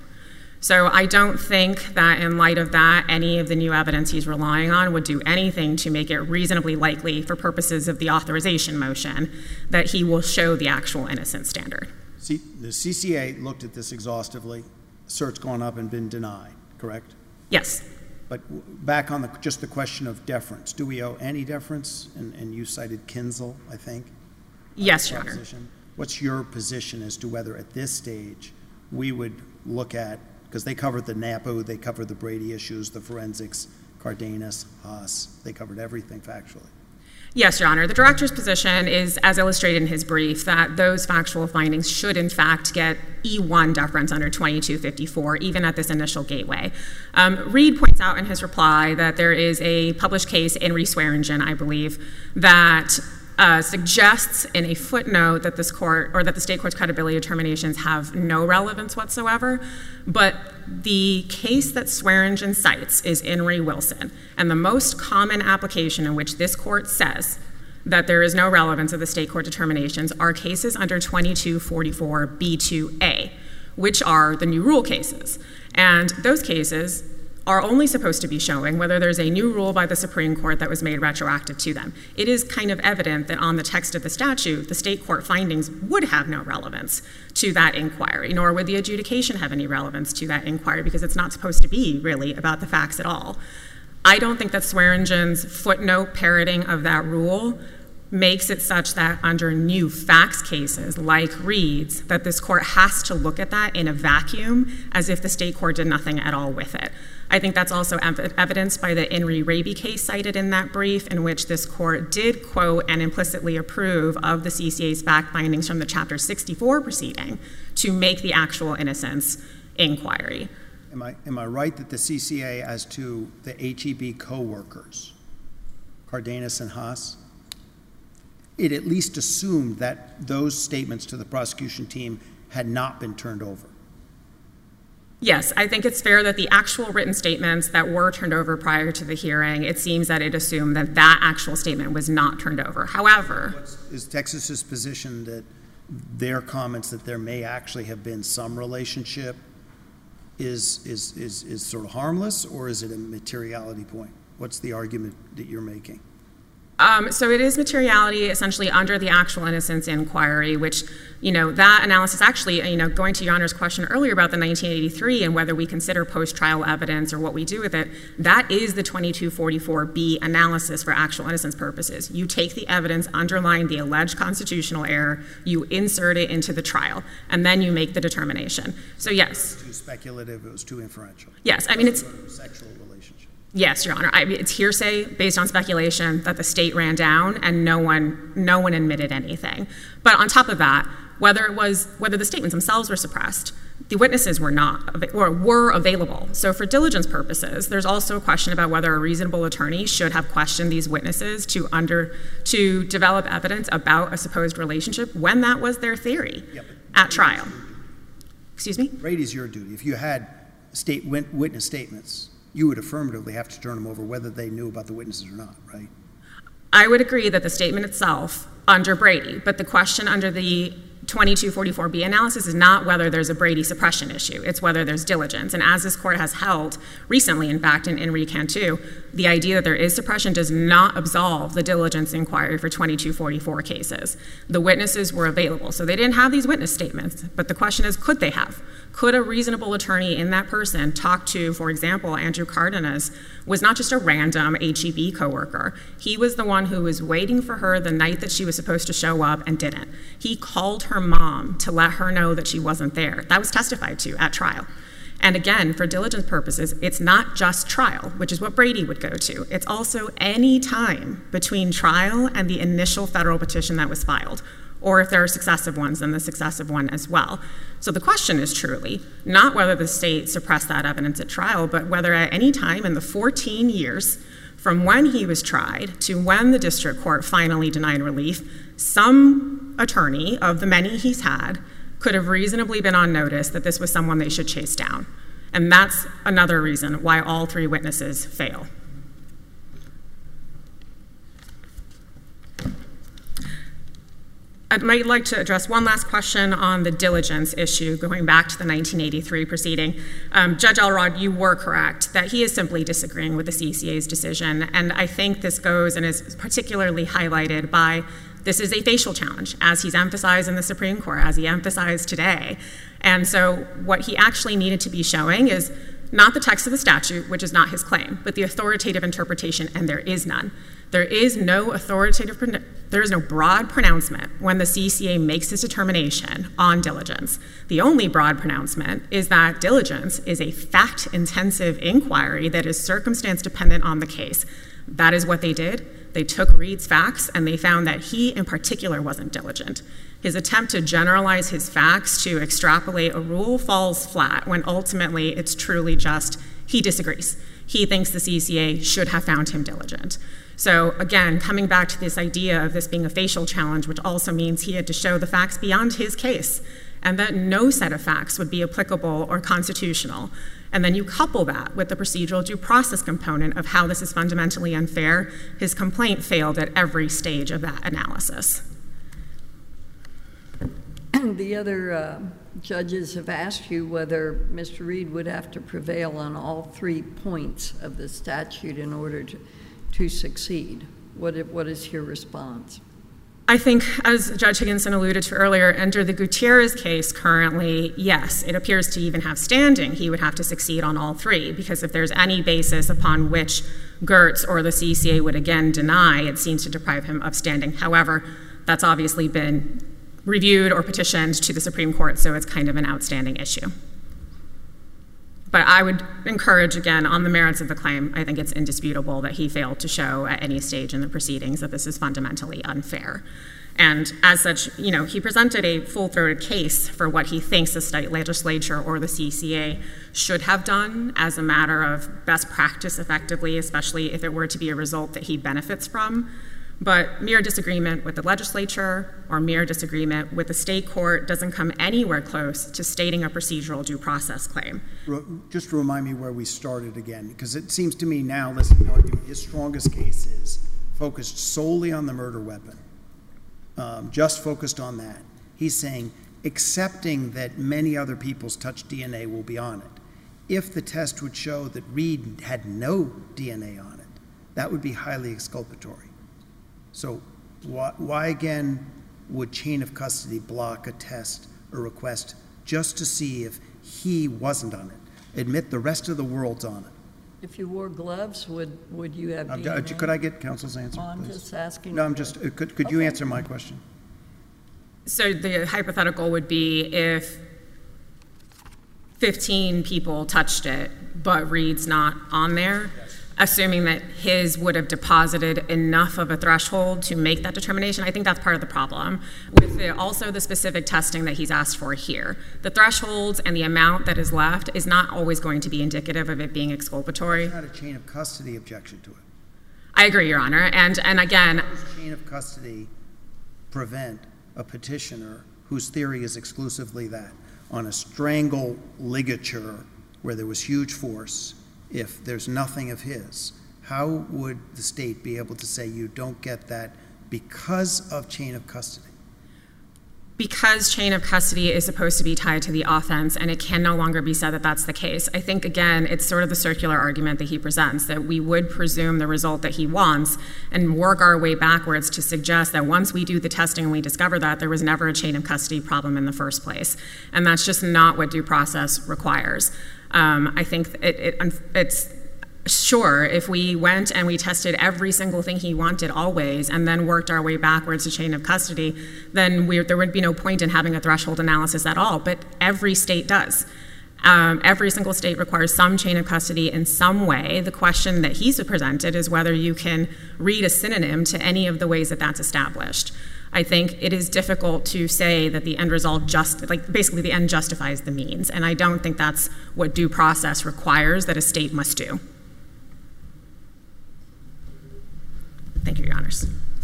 So I don't think that in light of that, any of the new evidence he's relying on would do anything to make it reasonably likely for purposes of the authorization motion that he will show the actual innocence standard. See, the C C A looked at this exhaustively, cert's gone up and been denied, correct? Yes. But back on the, just the question of deference, do we owe any deference? And, and you cited Kinzel, I think. Yes, Your Honor. What's your position as to whether at this stage we would look at, because they covered the NAPO, they covered the Brady issues, the forensics, Cardenas, Haas, they covered everything factually. Yes, Your Honor. The director's position is, as illustrated in his brief, that those factual findings should in fact get E one deference under twenty-two fifty-four, even at this initial gateway. Um, Reed points out in his reply that there is a published case in Re Swearingen, I believe, that uh, suggests in a footnote that this court, or that the state court's credibility determinations have no relevance whatsoever. But the case that Swearingen cites is in Re Wilson, and the most common application in which this court says that there is no relevance of the state court determinations are cases under twenty-two forty-four B two A, which are the new rule cases. And those cases are only supposed to be showing whether there's a new rule by the Supreme Court that was made retroactive to them. It is kind of evident that on the text of the statute, the state court findings would have no relevance to that inquiry, nor would the adjudication have any relevance to that inquiry, because it's not supposed to be really about the facts at all. I don't think that Swearingen's footnote parroting of that rule makes it such that under new facts cases like Reed's, that this court has to look at that in a vacuum as if the state court did nothing at all with it. I think that's also ev- evidenced by the Inree Raby case cited in that brief, in which this court did quote and implicitly approve of the C C A's fact findings from the Chapter sixty-four proceeding to make the actual innocence inquiry. Am I, am I right that the C C A, as to the H E B co-workers, Cardenas and Haas, it at least assumed that those statements to the prosecution team had not been turned over? Yes, I think it's fair that the actual written statements that were turned over prior to the hearing, it seems that it assumed that that actual statement was not turned over. However, What's, is Texas's position that their comments that there may actually have been some relationship is, is, is, is sort of harmless, or is it a materiality point? What's the argument that you're making? Um, so it is materiality essentially under the actual innocence inquiry, which, you know, that analysis actually, you know, going to Your Honor's question earlier about the nineteen eighty-three and whether we consider post-trial evidence or what we do with it, that is the twenty-two forty-four B analysis for actual innocence purposes. You take the evidence underlying the alleged constitutional error, you insert it into the trial, and then you make the determination. So yes. It was too speculative, it was too inferential. Yes, I mean, it's sexual relationship. Yes, Your Honor. I, it's hearsay based on speculation that the state ran down, and no one, no one admitted anything. But on top of that, whether it was whether the statements themselves were suppressed, the witnesses were not or were available. So for diligence purposes, there's also a question about whether a reasonable attorney should have questioned these witnesses to under to develop evidence about a supposed relationship when that was their theory Yeah, at trial. Excuse me? Brady's your duty. If you had state witness statements, you would affirmatively have to turn them over whether they knew about the witnesses or not, right? I would agree that the statement itself under Brady, but the question under the twenty-two forty-four B analysis is not whether there's a Brady suppression issue, it's whether there's diligence. And as this court has held recently, in fact, in Inree Cantu, the idea that there is suppression does not absolve the diligence inquiry for twenty-two forty-four cases. The witnesses were available, so they didn't have these witness statements, but the question is, could they have? Could a reasonable attorney in that person talk to, for example, Andrew Cardenas was not just a random H E B coworker. He was the one who was waiting for her the night that she was supposed to show up and didn't. He called her mom to let her know that she wasn't there. That was testified to at trial. And again, for diligence purposes, it's not just trial, which is what Brady would go to. It's also any time between trial and the initial federal petition that was filed, or if there are successive ones, then the successive one as well. So the question is truly not whether the state suppressed that evidence at trial, but whether at any time in the fourteen years from when he was tried to when the district court finally denied relief, some attorney of the many he's had could have reasonably been on notice that this was someone they should chase down. And that's another reason why all three witnesses fail. I might like to address one last question on the diligence issue, going back to the nineteen eighty-three proceeding. Um, Judge Elrod, you were correct that he is simply disagreeing with the C C A's decision, and I think this goes and is particularly highlighted by this is a facial challenge, as he's emphasized in the Supreme Court, as he emphasized today. And so what he actually needed to be showing is not the text of the statute, which is not his claim, but the authoritative interpretation, and there is none. There is no authoritative, there is no broad pronouncement when the C C A makes its determination on diligence. The only broad pronouncement is that diligence is a fact-intensive inquiry that is circumstance-dependent on the case. That is what they did. They took Reed's facts, and they found that he, in particular, wasn't diligent. His attempt to generalize his facts to extrapolate a rule falls flat when ultimately it's truly just he disagrees. He thinks the C C A should have found him diligent. So again, coming back to this idea of this being a facial challenge, which also means he had to show the facts beyond his case, and that no set of facts would be applicable or constitutional. And then you couple that with the procedural due process component of how this is fundamentally unfair. His complaint failed at every stage of that analysis. The other uh, judges have asked you whether Mister Reed would have to prevail on all three points of the statute in order to, to succeed. What, what is your response? I think, as Judge Higginson alluded to earlier, under the Gutierrez case currently, yes, it appears to even have standing. He would have to succeed on all three, because if there's any basis upon which Gertz or the C C A would again deny, it seems to deprive him of standing. However, that's obviously been reviewed or petitioned to the Supreme Court, so it's kind of an outstanding issue. But I would encourage, again, on the merits of the claim, I think it's indisputable that he failed to show at any stage in the proceedings that this is fundamentally unfair. And as such, you know, he presented a full-throated case for what he thinks the state legislature or the C C A should have done as a matter of best practice effectively, especially if it were to be a result that he benefits from. But mere disagreement with the legislature or mere disagreement with the state court doesn't come anywhere close to stating a procedural due process claim. Just remind me where we started again, because it seems to me now, listening to argument, his strongest case is focused solely on the murder weapon, um, just focused on that. He's saying, accepting that many other people's touch D N A will be on it. If the test would show that Reed had no D N A on it, that would be highly exculpatory. So why, why again would chain of custody block a test or request just to see if he wasn't on it? Admit the rest of the world's on it. If you wore gloves, would, would you have I'm, D N A? Could I get counsel's answer, I'm please? just asking. No, I'm just, uh, could, could you Okay. answer my question? So the hypothetical would be if fifteen people touched it, but Reed's not on there, assuming that his would have deposited enough of a threshold to make that determination. I think that's part of the problem with the, also the specific testing that he's asked for here. The thresholds and the amount that is left is not always going to be indicative of it being exculpatory. There's not a chain of custody objection to it. I agree, Your Honor. And, and again, How does chain of custody prevent a petitioner whose theory is exclusively that on a strangle ligature where there was huge force, if there's nothing of his, how would the state be able to say you don't get that because of chain of custody? because chain of custody is supposed to be tied to the offense, and it can no longer be said that that's the case. I think, again, it's sort of the circular argument that he presents, that we would presume the result that he wants and work our way backwards to suggest that once we do the testing and we discover that, there was never a chain of custody problem in the first place. And that's just not what due process requires. Um, I think it, it, it's sure, if we went and we tested every single thing he wanted always and then worked our way backwards to chain of custody, then we, there would be no point in having a threshold analysis at all. But every state does. Um, every single state requires some chain of custody in some way. The question that he's presented is whether you can read a synonym to any of the ways that that's established. I think it is difficult to say that the end result just, like basically the end justifies the means, and I don't think that's what due process requires that a state must do. Thank you, Your Honors.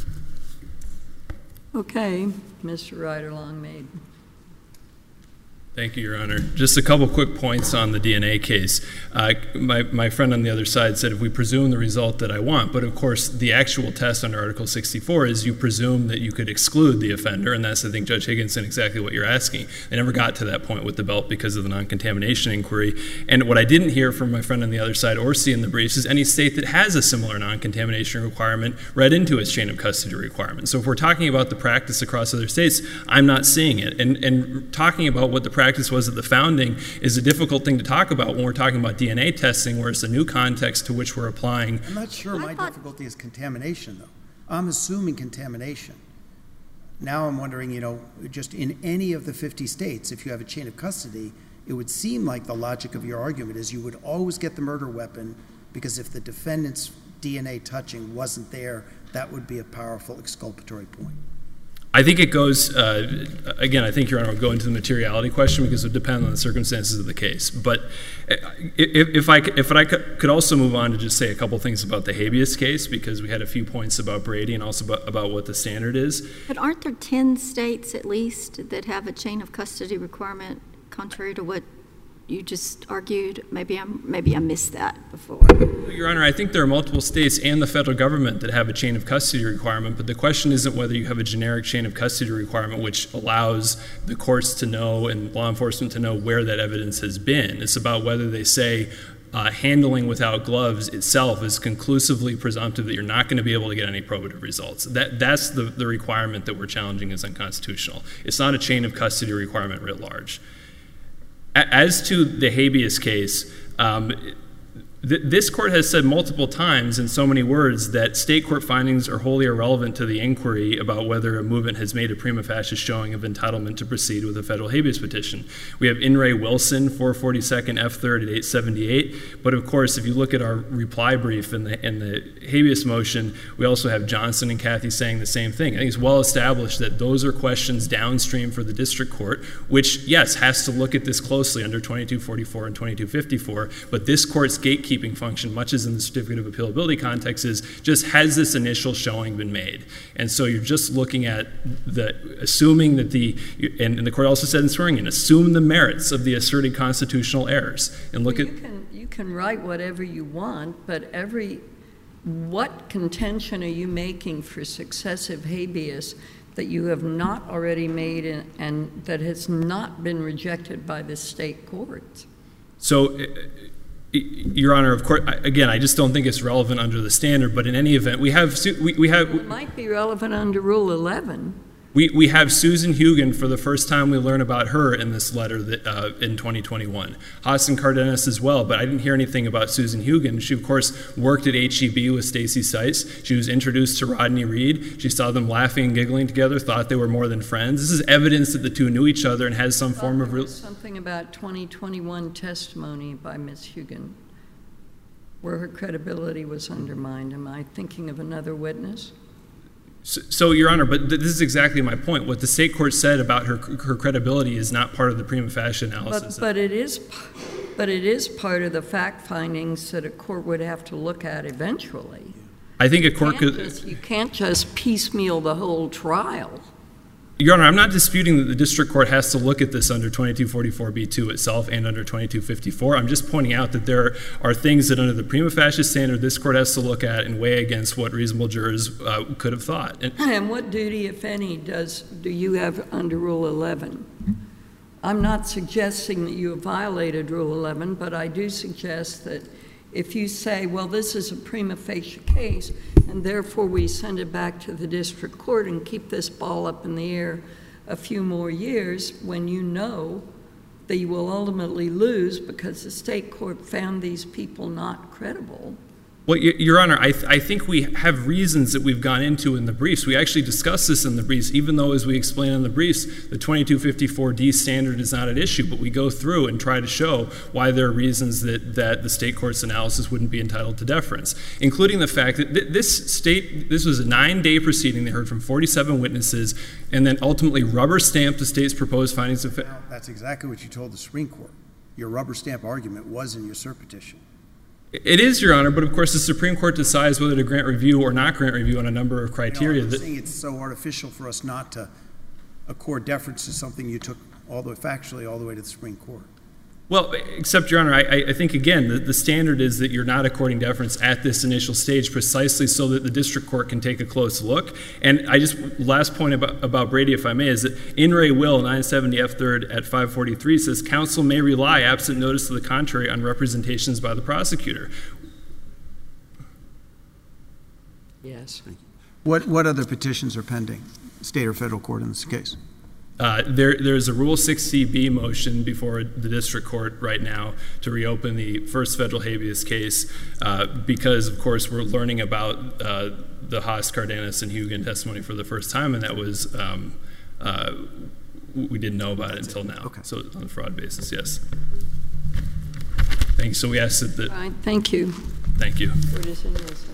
Okay, Mister Ryder-Longmaid. Thank you, Your Honor. Just a couple quick points on the D N A case. Uh, my, my friend on the other side said if we presume the result that I want, but of course the actual test under Article sixty-four is you presume that you could exclude the offender, and that's, I think, Judge Higginson, exactly what you're asking. They never got to that point with the belt because of the non-contamination inquiry. And what I didn't hear from my friend on the other side or see in the briefs is any state that has a similar non-contamination requirement read into its chain of custody requirement. So if we're talking about the practice across other states, I'm not seeing it. And, and talking about what the practice was at the founding is a difficult thing to talk about when we're talking about D N A testing, where it's a new context to which we're applying. I'm not sure my difficulty is contamination, though. I'm assuming contamination. Now I'm wondering, you know, just in any of the fifty states, if you have a chain of custody, it would seem like the logic of your argument is you would always get the murder weapon, because if the defendant's D N A touching wasn't there, that would be a powerful exculpatory point. I think it goes, uh, again, I think Your Honor will go into the materiality question because it would depend on the circumstances of the case. But if, if, I, if I could also move on to just say a couple things about the habeas case, because we had a few points about Brady and also about, about what the standard is. But aren't there ten states at least that have a chain of custody requirement, contrary to what you just argued? Maybe I'm maybe I missed that before. Your Honor, I think there are multiple states and the federal government that have a chain of custody requirement, but the question isn't whether you have a generic chain of custody requirement which allows the courts to know and law enforcement to know where that evidence has been. It's about whether they say uh, handling without gloves itself is conclusively presumptive that you're not going to be able to get any probative results. That, that's the, the requirement that we're challenging is unconstitutional. It's not a chain of custody requirement writ large. A- as to the habeas case, um, this court has said multiple times in so many words that state court findings are wholly irrelevant to the inquiry about whether a movement has made a prima facie showing of entitlement to proceed with a federal habeas petition. We have In re Wilson, four forty-second F third at eight seventy-eight. But of course, if you look at our reply brief in the, in the habeas motion, we also have Johnson and Cathy saying the same thing. I think it's well established that those are questions downstream for the district court, which, yes, has to look at this closely under twenty-two forty-four and twenty-two fifty-four. But this court's gatekeeping function, much as in the certificate of appealability context, is just has this initial showing been made? And so you're just looking at the, assuming that the, and, and the court also said in swearing in, assume the merits of the asserted constitutional errors. And look you at. Can, you can write whatever you want, but every, what contention are you making for successive habeas that you have not already made and, and that has not been rejected by the state courts? So, uh, Your Honor, of course, again, I just don't think it's relevant under the standard, but in any event, we have, we, we have. Well, it might be relevant under Rule eleven. We, we have Susan Hugen for the first time we learn about her in this letter that, uh, in twenty twenty-one. Hasan Cardenas as well, but I didn't hear anything about Susan Hugen. She, of course, worked at H E B with Stacey Seitz. She was introduced to Rodney Reed. She saw them laughing and giggling together, thought they were more than friends. This is evidence that the two knew each other and has some form of real. Something about twenty twenty-one testimony by Miz Hugen, where her credibility was undermined. Am I thinking of another witness? So, so, Your Honor, but th- this is exactly my point. What the state court said about her her credibility is not part of the prima facie analysis. But, but it is, but it is part of the fact findings that a court would have to look at eventually. I think a court you could. Just, you can't just piecemeal the whole trial. Your Honor, I'm not disputing that the district court has to look at this under twenty-two forty-four B two itself and under twenty-two fifty-four. I'm just pointing out that there are things that under the prima facie standard this court has to look at and weigh against what reasonable jurors uh, could have thought. And, and what duty, if any, does do you have under Rule eleven? I'm not suggesting that you have violated Rule eleven, but I do suggest that if you say, well, this is a prima facie case, and therefore we send it back to the district court and keep this ball up in the air a few more years when you know that you will ultimately lose because the state court found these people not credible. Well, Your Honor, I, th- I think we have reasons that we've gone into in the briefs. We actually discussed this in the briefs, even though, as we explain in the briefs, the twenty-two fifty-four D standard is not at issue. But we go through and try to show why there are reasons that, that the state court's analysis wouldn't be entitled to deference, including the fact that th- this state, this was a nine-day proceeding. They heard from forty-seven witnesses and then ultimately rubber-stamped the state's proposed findings of fact. Now, that's exactly what you told the Supreme Court. Your rubber stamp argument was in your cert petition. It is, Your Honor, but of course the Supreme Court decides whether to grant review or not grant review on a number of criteria. You know, I'm that saying it's so artificial for us not to accord deference to something you took all the way factually all the way to the Supreme Court. Well, except, Your Honor, I, I think, again, the, the standard is that you're not according deference at this initial stage precisely so that the district court can take a close look. And I just, last point about, about Brady, if I may, is that In re Will, nine seventy F third at five forty-three says, counsel may rely, absent notice to the contrary, on representations by the prosecutor. Yes. What, what other petitions are pending, state or federal court in this case? Uh, there, there's a Rule sixty B motion before the district court right now to reopen the first federal habeas case uh, because, of course, we're learning about uh, the Haas, Cardenas, and Hugen testimony for the first time, and that was, um, uh, we didn't know about it until now. Okay. So on a fraud basis, yes. Thank you. So we asked that the, All right, thank you. thank you. Court is in recess.